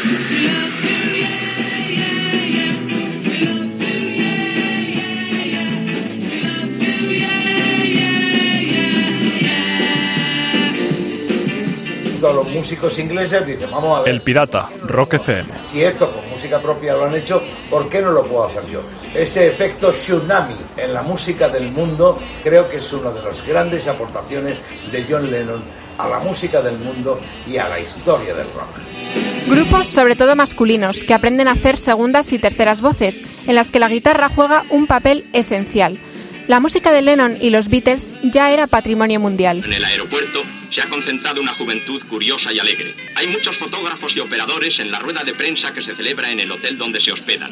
Los músicos ingleses dicen, vamos a ver. El Pirata, Rock FM. Si esto con música propia lo han hecho, ¿por qué no lo puedo hacer yo? Ese efecto tsunami en la música del mundo creo que es una de las grandes aportaciones de John Lennon a la música del mundo y a la historia del rock. Grupos sobre todo masculinos que aprenden a hacer segundas y terceras voces, en las que la guitarra juega un papel esencial. La música de Lennon y los Beatles ya era patrimonio mundial. En el aeropuerto se ha concentrado una juventud curiosa y alegre. Hay muchos fotógrafos y operadores en la rueda de prensa que se celebra en el hotel donde se hospedan.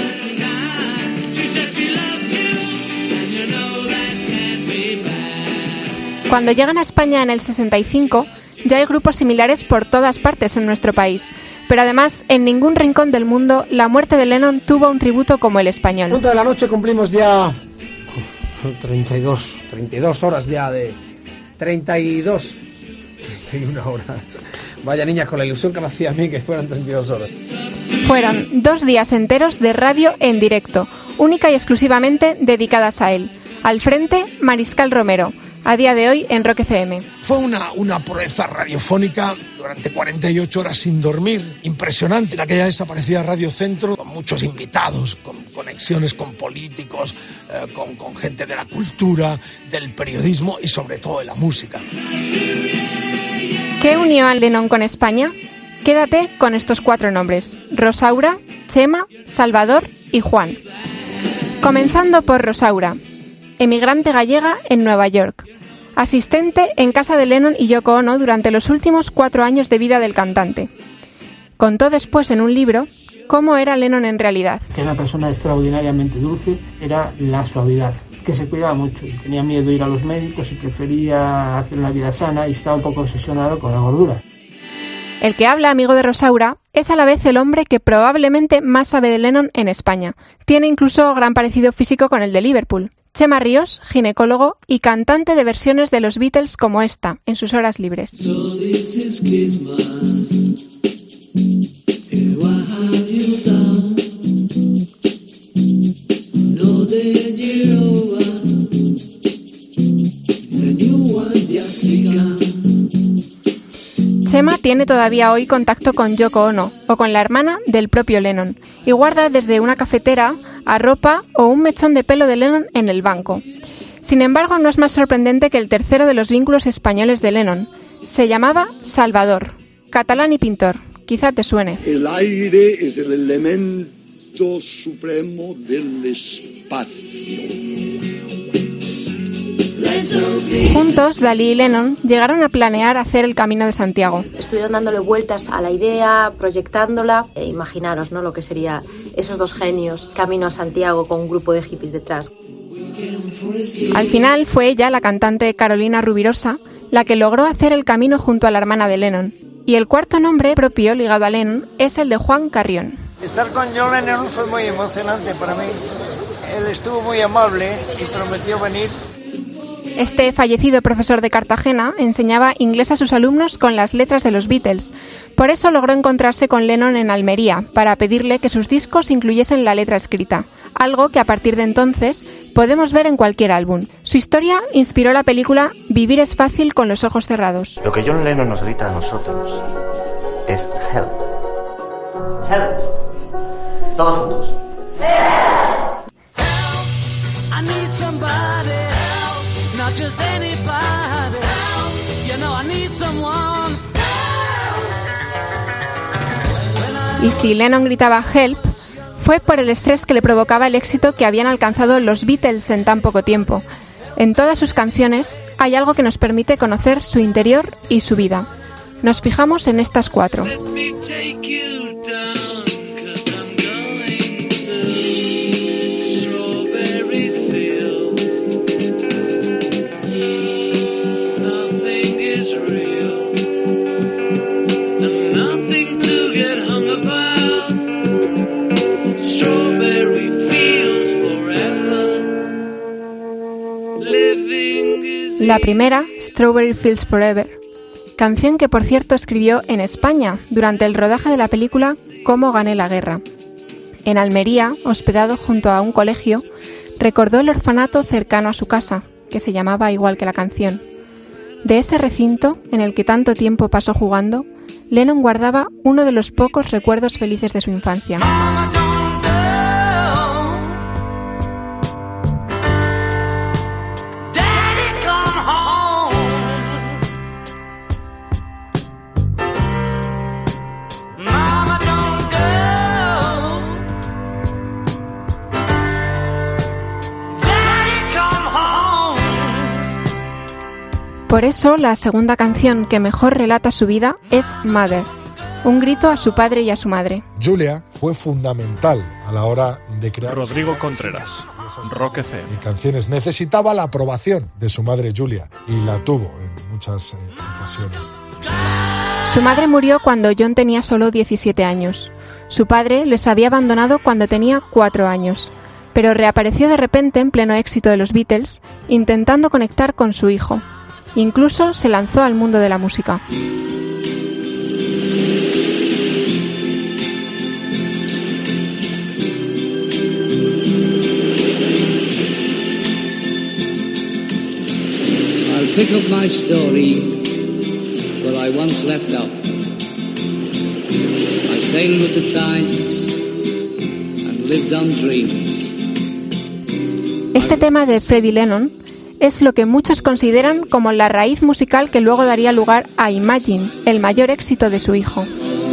Cuando llegan a España en el 65, ya hay grupos similares por todas partes en nuestro país. Pero además, en ningún rincón del mundo, la muerte de Lennon tuvo un tributo como el español. 11 de la noche cumplimos ya 32 horas ya de... 31 horas. Vaya niña, con la ilusión que me hacía a mí que fueran 32 horas. Fueron 2 días enteros de radio en directo, única y exclusivamente dedicadas a él. Al frente, Mariscal Romero, a día de hoy en Rock FM. Fue una proeza radiofónica durante 48 horas sin dormir, impresionante. En aquella desaparecida Radio Centro, con muchos invitados, con conexiones con políticos, con gente de la cultura, del periodismo y sobre todo de la música. ¿Qué unió a Lennon con España? Quédate con estos 4 nombres: Rosaura, Chema, Salvador y Juan. Comenzando por Rosaura, emigrante gallega en Nueva York, asistente en casa de Lennon y Yoko Ono durante los últimos 4 años de vida del cantante. Contó después en un libro cómo era Lennon en realidad. Que era una persona extraordinariamente dulce, era la suavidad, que se cuidaba mucho y tenía miedo de ir a los médicos y prefería hacer una vida sana y estaba un poco obsesionado con la gordura. El que habla, amigo de Rosaura, es a la vez el hombre que probablemente más sabe de Lennon en España. Tiene incluso gran parecido físico con el de Liverpool. Chema Ríos, ginecólogo y cantante de versiones de los Beatles como esta, en sus horas libres. Chema tiene todavía hoy contacto con Yoko Ono o con la hermana del propio Lennon y guarda desde una cafetera a ropa o un mechón de pelo de Lennon en el banco. Sin embargo, no es más sorprendente que el tercero de los vínculos españoles de Lennon. Se llamaba Salvador, catalán y pintor. Quizá te suene. El aire es el elemento supremo del espacio. Juntos, Dalí y Lennon llegaron a planear hacer el Camino de Santiago. Estuvieron dándole vueltas a la idea, proyectándola. Imaginaros, ¿no?, lo que sería esos 2 genios, Camino a Santiago con un grupo de hippies detrás. Al final fue ella, la cantante Carolina Rubirosa, la que logró hacer el camino junto a la hermana de Lennon. Y el cuarto nombre propio ligado a Lennon es el de Juan Carrión. Estar con John Lennon fue muy emocionante para mí. Él estuvo muy amable y prometió venir. Este fallecido profesor de Cartagena enseñaba inglés a sus alumnos con las letras de los Beatles. Por eso logró encontrarse con Lennon en Almería para pedirle que sus discos incluyesen la letra escrita, algo que a partir de entonces podemos ver en cualquier álbum. Su historia inspiró la película Vivir es fácil con los ojos cerrados. Lo que John Lennon nos grita a nosotros es help. Help. Todos juntos. Help. I need somebody. Help. Not just anybody. Help. You know I need someone. Help. Y si Lennon gritaba help, fue por el estrés que le provocaba el éxito que habían alcanzado los Beatles en tan poco tiempo. En todas sus canciones hay algo que nos permite conocer su interior y su vida. Nos fijamos en estas 4. La primera, Strawberry Fields Forever, canción que por cierto escribió en España durante el rodaje de la película Cómo gané la guerra. En Almería, hospedado junto a un colegio, recordó el orfanato cercano a su casa, que se llamaba igual que la canción. De ese recinto, en el que tanto tiempo pasó jugando, Lennon guardaba uno de los pocos recuerdos felices de su infancia. Por eso, la segunda canción que mejor relata su vida es Mother, un grito a su padre y a su madre. Julia fue fundamental a la hora de crear... Rodrigo Contreras, Rock FM. Y canciones necesitaba la aprobación de su madre Julia, y la tuvo en muchas ocasiones. Su madre murió cuando John tenía solo 17 años. Su padre les había abandonado cuando tenía 4 años, pero reapareció de repente en pleno éxito de los Beatles, intentando conectar con su hijo. Incluso se lanzó al mundo de la música. I'll pick up my story where I once left off. I sailed with the tides and lived on dreams. Este tema de Freddie Lennon es lo que muchos consideran como la raíz musical que luego daría lugar a Imagine, el mayor éxito de su hijo.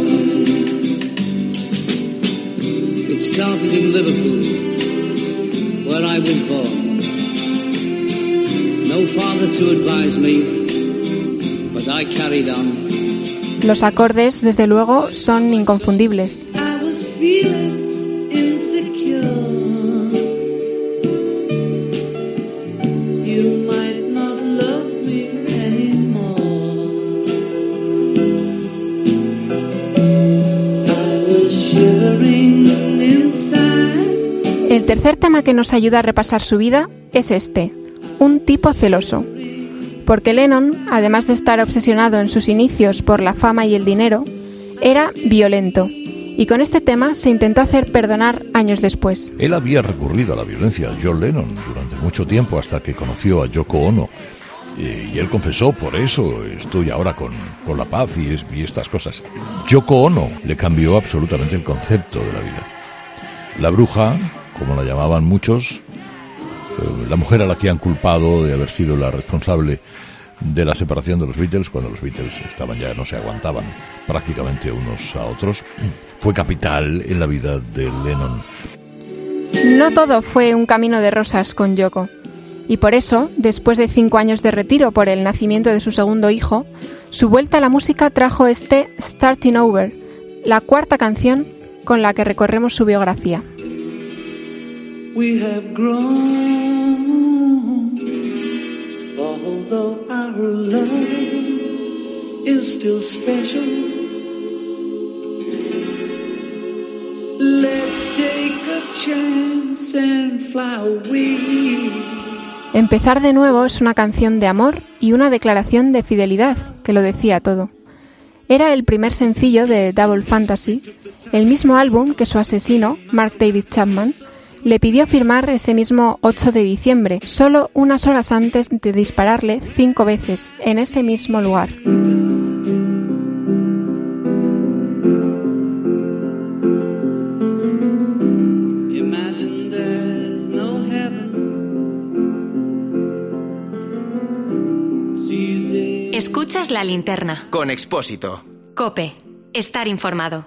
It started in Liverpool, where I was born. No father to advise me, but I carried on. Los acordes, desde luego, son inconfundibles. I was feeling insecure. You might not love me anymore. I was shivering inside. El tercer tema que nos ayuda a repasar su vida es este, Un tipo celoso. Porque Lennon, además de estar obsesionado en sus inicios por la fama y el dinero, era violento. Y con este tema se intentó hacer perdonar años después. Él había recurrido a la violencia, John Lennon, durante mucho tiempo hasta que conoció a Yoko Ono. Y él confesó, por eso estoy ahora con la paz y estas cosas. Yoko Ono le cambió absolutamente el concepto de la vida. La bruja, como la llamaban muchos, la mujer a la que han culpado de haber sido la responsable de la separación de los Beatles, cuando los Beatles estaban ya, no se aguantaban prácticamente unos a otros, fue capital en la vida de Lennon. No todo fue un camino de rosas con Yoko. Y por eso, después de 5 años de retiro por el nacimiento de su segundo hijo, su vuelta a la música trajo este Starting Over, la cuarta canción con la que recorremos su biografía. We have grown, although our love is still special. Let's take a chance and fly away. Empezar de nuevo es una canción de amor y una declaración de fidelidad, que lo decía todo. Era el primer sencillo de Double Fantasy, el mismo álbum que su asesino, Mark David Chapman, le pidió firmar ese mismo 8 de diciembre, solo unas horas antes de dispararle 5 veces en ese mismo lugar. Escuchas La Linterna. Con Expósito. COPE. Estar informado.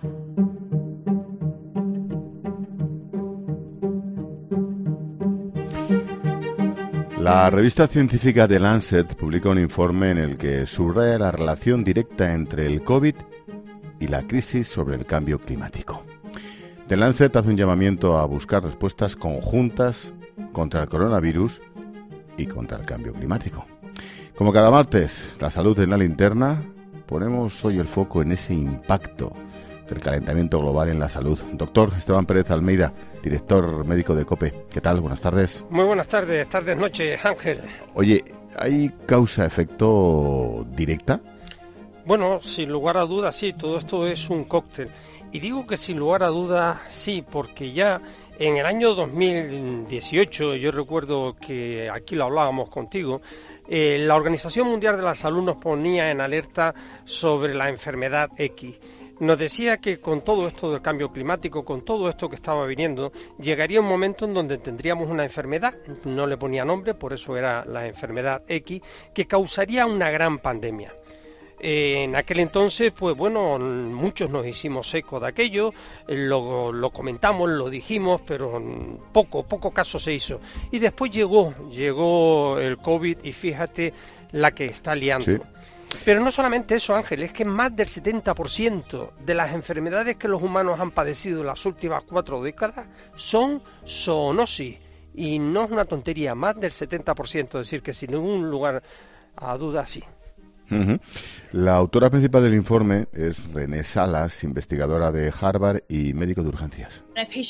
La revista científica The Lancet publica un informe en el que subraya la relación directa entre el COVID y la crisis sobre el cambio climático. The Lancet hace un llamamiento a buscar respuestas conjuntas contra el coronavirus y contra el cambio climático. Como cada martes, la salud en la linterna, ponemos hoy el foco en ese impacto del calentamiento global en la salud. Doctor Esteban Pérez Almeida, director médico de COPE. ¿Qué tal? Buenas tardes. Muy buenas tardes, noches, Ángel. Oye, ¿hay causa-efecto directa? Bueno, sin lugar a dudas sí, todo esto es un cóctel. Y digo que sin lugar a dudas sí, porque ya en el año 2018, yo recuerdo que aquí lo hablábamos contigo, la Organización Mundial de la Salud nos ponía en alerta sobre la enfermedad X. Nos decía que con todo esto del cambio climático, con todo esto que estaba viniendo, llegaría un momento en donde tendríamos una enfermedad, no le ponía nombre, por eso era la enfermedad X, que causaría una gran pandemia. En aquel entonces, pues bueno, muchos nos hicimos eco de aquello, lo comentamos, lo dijimos, pero poco caso se hizo. Y después llegó el COVID y fíjate la que está liando. Sí. Pero no solamente eso, Ángel, es que más del 70% de las enfermedades que los humanos han padecido en las últimas 4 décadas son zoonosis. Y no es una tontería, más del 70%, es decir, que sin ningún lugar a duda sí. Uh-huh. La autora principal del informe es René Salas, investigadora de Harvard y médico de urgencias.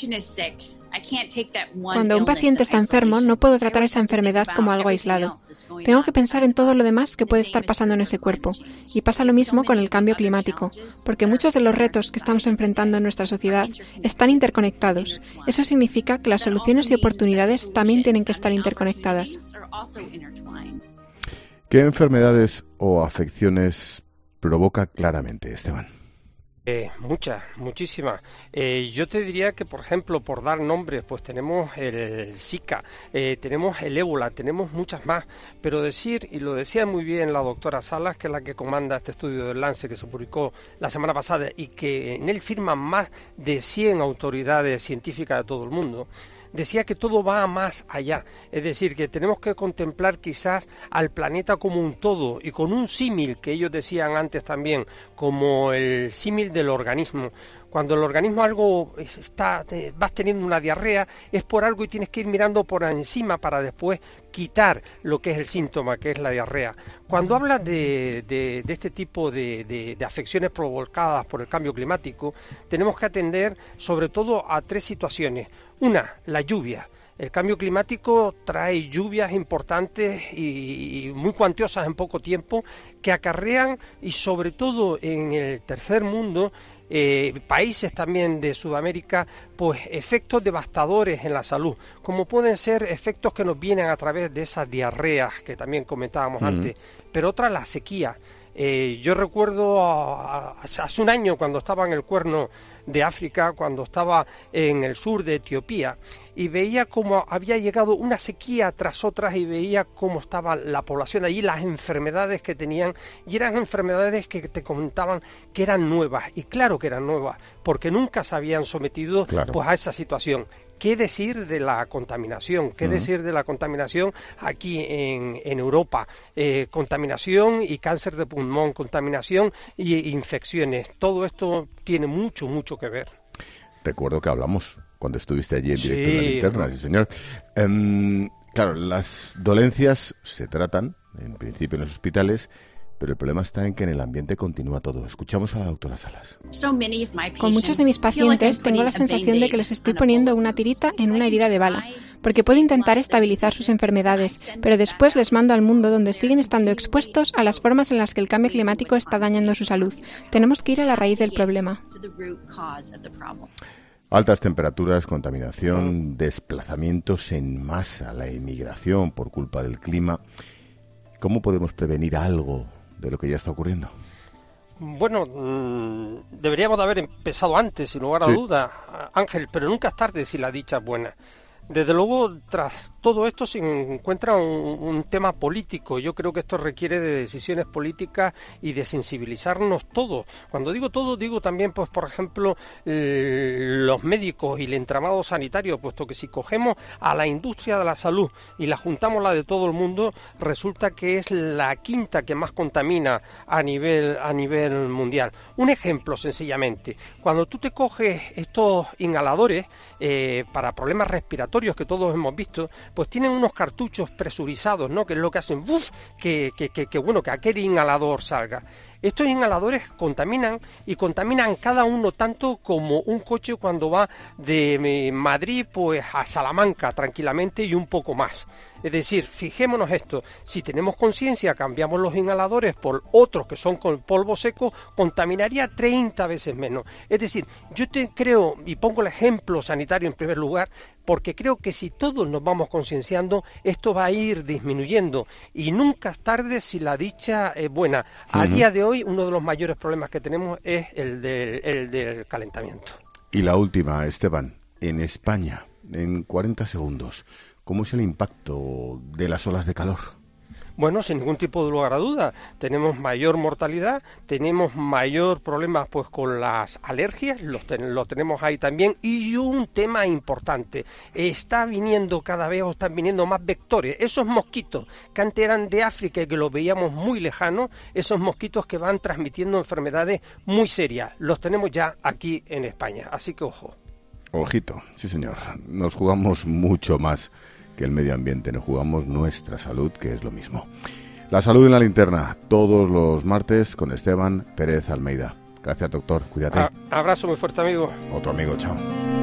Cuando un paciente está enfermo, no puedo tratar esa enfermedad como algo aislado. Tengo que pensar en todo lo demás que puede estar pasando en ese cuerpo. Y pasa lo mismo con el cambio climático, porque muchos de los retos que estamos enfrentando en nuestra sociedad están interconectados. Eso significa que las soluciones y oportunidades también tienen que estar interconectadas. ¿Qué enfermedades o afecciones provoca claramente, Esteban? Muchísimas. Yo te diría que, por ejemplo, por dar nombres, pues tenemos el Zika, tenemos el ébola, tenemos muchas más, pero decir, y lo decía muy bien la doctora Salas, que es la que comanda este estudio del Lancet que se publicó la semana pasada y que en él firman más de 100 autoridades científicas de todo el mundo, decía que todo va más allá, es decir, que tenemos que contemplar quizás al planeta como un todo y con un símil que ellos decían antes también, como el símil del organismo. Cuando el organismo vas teniendo una diarrea, es por algo y tienes que ir mirando por encima para después quitar lo que es el síntoma, que es la diarrea. Cuando hablas de este tipo de afecciones provocadas por el cambio climático, tenemos que atender sobre todo a 3 situaciones. Una, la lluvia. El cambio climático trae lluvias importantes y muy cuantiosas en poco tiempo que acarrean, y sobre todo en el tercer mundo, países también de Sudamérica, pues efectos devastadores en la salud, como pueden ser efectos que nos vienen a través de esas diarreas que también comentábamos antes, pero otra, la sequía. Yo recuerdo hace un año, cuando estaba en el Cuerno de África, cuando estaba en el sur de Etiopía, y veía cómo había llegado una sequía tras otras, y veía cómo estaba la población allí, las enfermedades que tenían, y eran enfermedades que te comentaban que eran nuevas, y claro que eran nuevas, porque nunca se habían sometido pues a esa situación. ¿Qué decir de la contaminación? ¿Qué decir de la contaminación aquí en Europa? Contaminación y cáncer de pulmón, contaminación y infecciones. Todo esto tiene mucho que ver. Recuerdo que hablamos cuando estuviste allí en directo en La Linterna, sí señor. Claro, las dolencias se tratan, en principio en los hospitales, pero el problema está en que en el ambiente continúa todo. Escuchamos a la doctora Salas. Con muchos de mis pacientes tengo la sensación de que les estoy poniendo una tirita en una herida de bala, porque puedo intentar estabilizar sus enfermedades, pero después les mando al mundo donde siguen estando expuestos a las formas en las que el cambio climático está dañando su salud. Tenemos que ir a la raíz del problema. Altas temperaturas, contaminación, desplazamientos en masa, la inmigración por culpa del clima. ¿Cómo podemos prevenir algo de lo que ya está ocurriendo? Bueno, deberíamos de haber empezado antes, sin lugar a duda, Ángel, pero nunca es tarde si la dicha es buena. Desde luego, tras todo esto se encuentra un tema político. Yo creo que esto requiere de decisiones políticas y de sensibilizarnos todos. Cuando digo todo, digo también, pues por ejemplo, los médicos y el entramado sanitario, puesto que si cogemos a la industria de la salud y la juntamos la de todo el mundo, resulta que es la quinta que más contamina a nivel mundial. Un ejemplo, sencillamente, cuando tú te coges estos inhaladores para problemas respiratorios que todos hemos visto, pues tienen unos cartuchos presurizados, ¿no? Que es lo que hacen que aquel inhalador salga. Estos inhaladores contaminan, y contaminan cada uno tanto como un coche cuando va de Madrid pues a Salamanca tranquilamente y un poco más. Es decir, fijémonos esto, si tenemos conciencia, cambiamos los inhaladores por otros que son con polvo seco, contaminaría 30 veces menos. Es decir, yo creo, y pongo el ejemplo sanitario en primer lugar, porque creo que si todos nos vamos concienciando, esto va a ir disminuyendo, y nunca es tarde si la dicha es buena. A día de hoy, uno de los mayores problemas que tenemos es el del calentamiento. Y la última, Esteban, en España, en 40 segundos, ¿cómo es el impacto de las olas de calor? Bueno, sin ningún tipo de lugar a duda, tenemos mayor mortalidad, tenemos mayor problema pues con las alergias, lo tenemos ahí también, y un tema importante, están viniendo más vectores, esos mosquitos que antes eran de África y que los veíamos muy lejanos, esos mosquitos que van transmitiendo enfermedades muy serias, los tenemos ya aquí en España, así que ojo. Ojito, sí señor, nos jugamos mucho más que el medio ambiente, nos jugamos nuestra salud, que es lo mismo. La salud en la linterna, todos los martes con Esteban Pérez Almeida. Gracias, doctor. Cuídate. Abrazo muy fuerte, amigo. Otro amigo, chao.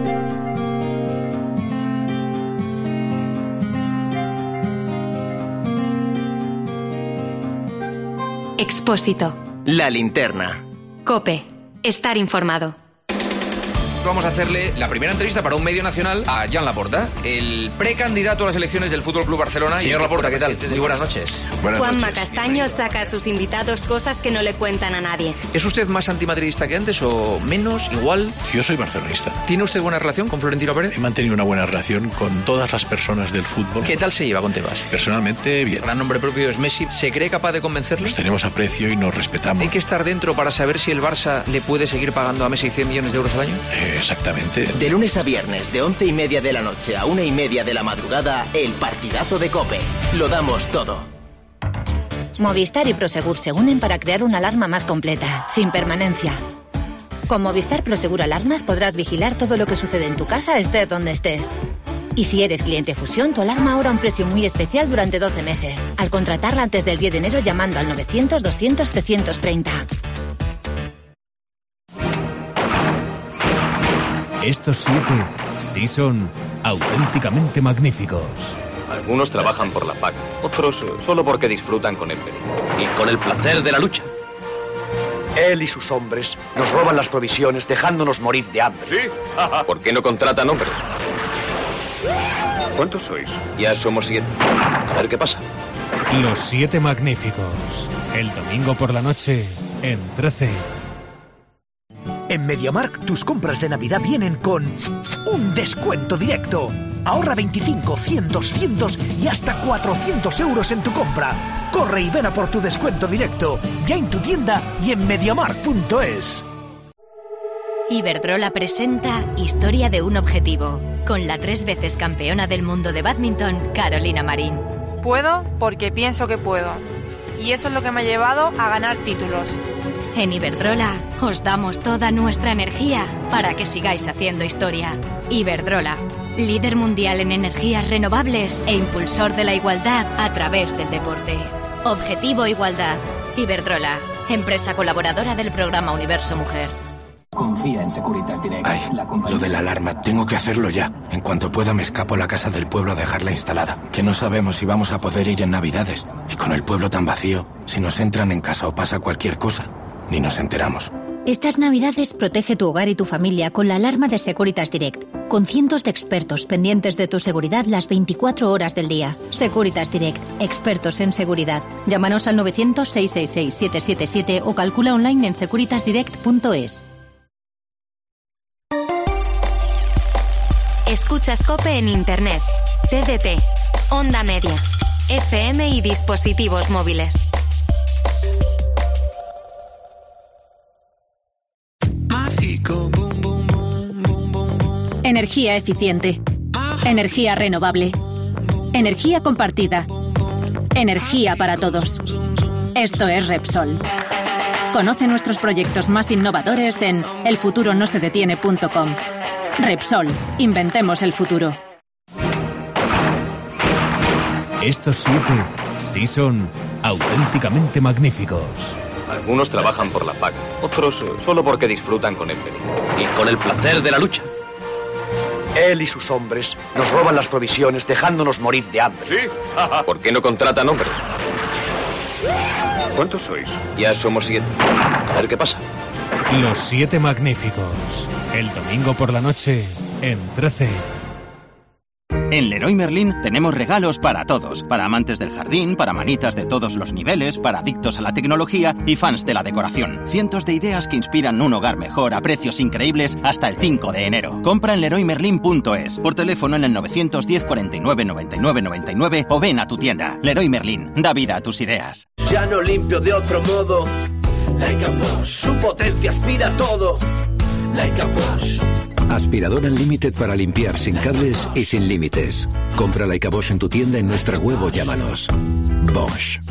Expósito. La linterna. COPE. Estar informado. Vamos a hacerle la primera entrevista para un medio nacional a Joan Laporta, el precandidato a las elecciones del FC Barcelona. Señor Laporta, ¿qué tal? Muy buenas noches. Juanma Castaño saca a sus invitados cosas que no le cuentan a nadie. ¿Es usted más antimadridista que antes o menos, igual? Yo soy barcelonista. ¿Tiene usted buena relación con Florentino Pérez? He mantenido una buena relación con todas las personas del fútbol. ¿Qué tal se lleva con Tebas? Personalmente, bien. El gran nombre propio es Messi. ¿Se cree capaz de convencerlo? Nos tenemos aprecio y nos respetamos. ¿Hay que estar dentro para saber si el Barça le puede seguir pagando a Messi 100 millones de euros al año? Exactamente. De lunes a viernes, de 11:30 de la noche a 1:30 de la madrugada, el partidazo de COPE. Lo damos todo. Movistar y Prosegur se unen para crear una alarma más completa, sin permanencia. Con Movistar Prosegur Alarmas podrás vigilar todo lo que sucede en tu casa, estés donde estés. Y si eres cliente Fusión, tu alarma ahora a un precio muy especial durante 12 meses. Al contratarla antes del 10 de enero llamando al 900-200-730. Estos 7 sí son auténticamente magníficos. Algunos trabajan por la paga, otros solo porque disfrutan con el peligro y con el placer de la lucha. Él y sus hombres nos roban las provisiones dejándonos morir de hambre. ¿Sí? ¿Por qué no contratan hombres? ¿Cuántos sois? Ya somos 7. A ver qué pasa. Los 7 magníficos. El domingo por la noche en 13. En MediaMarkt tus compras de Navidad vienen con un descuento directo. Ahorra 25, 100, 200 y hasta 400 euros en tu compra. Corre y ven a por tu descuento directo, ya en tu tienda y en MediaMarkt.es. Iberdrola presenta Historia de un objetivo, con la 3 veces campeona del mundo de bádminton, Carolina Marín. Puedo porque pienso que puedo. Y eso es lo que me ha llevado a ganar títulos. En Iberdrola os damos toda nuestra energía para que sigáis haciendo historia. Iberdrola, líder mundial en energías renovables e impulsor de la igualdad a través del deporte. Objetivo Igualdad. Iberdrola, empresa colaboradora del programa Universo Mujer. Confía en Securitas Direct. Ay, lo de la alarma, tengo que hacerlo ya. En cuanto pueda me escapo a la casa del pueblo a dejarla instalada. Que no sabemos si vamos a poder ir en Navidades. Y con el pueblo tan vacío, si nos entran en casa o pasa cualquier cosa, ni nos enteramos. Estas Navidades protege tu hogar y tu familia con la alarma de Securitas Direct, con cientos de expertos pendientes de tu seguridad las 24 horas del día. Securitas Direct, expertos en seguridad. Llámanos al 900-666-777 o calcula online en securitasdirect.es. Escuchas COPE en Internet, TDT, Onda Media, FM y dispositivos móviles. Energía eficiente. Energía renovable. Energía compartida. Energía para todos. Esto es Repsol. Conoce nuestros proyectos más innovadores en elfuturonosedetiene.com. Repsol. Inventemos el futuro. Estos 7 sí son auténticamente magníficos. Algunos trabajan por la paga, otros solo porque disfrutan con el peligro y con el placer de la lucha. Él y sus hombres nos roban las provisiones dejándonos morir de hambre. ¿Sí? ¿Por qué no contratan hombres? ¿Cuántos sois? Ya somos 7. A ver qué pasa. Los 7 magníficos. El domingo por la noche en 13. En Leroy Merlin tenemos regalos para todos, para amantes del jardín, para manitas de todos los niveles, para adictos a la tecnología y fans de la decoración. Cientos de ideas que inspiran un hogar mejor a precios increíbles hasta el 5 de enero. Compra en LeroyMerlin.es, por teléfono en el 910 49 99 99 o ven a tu tienda. Leroy Merlin, da vida a tus ideas. Ya no limpio de otro modo. Like a Bosch, su potencia aspira todo. Like a Bosch. Aspirador Unlimited para limpiar sin cables y sin límites. Compra Like a Bosch en tu tienda, en nuestra web o llámanos. Bosch.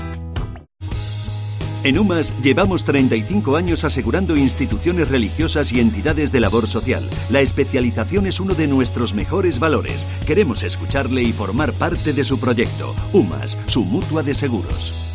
En UMAS llevamos 35 años asegurando instituciones religiosas y entidades de labor social. La especialización es uno de nuestros mejores valores. Queremos escucharle y formar parte de su proyecto. UMAS, su mutua de seguros.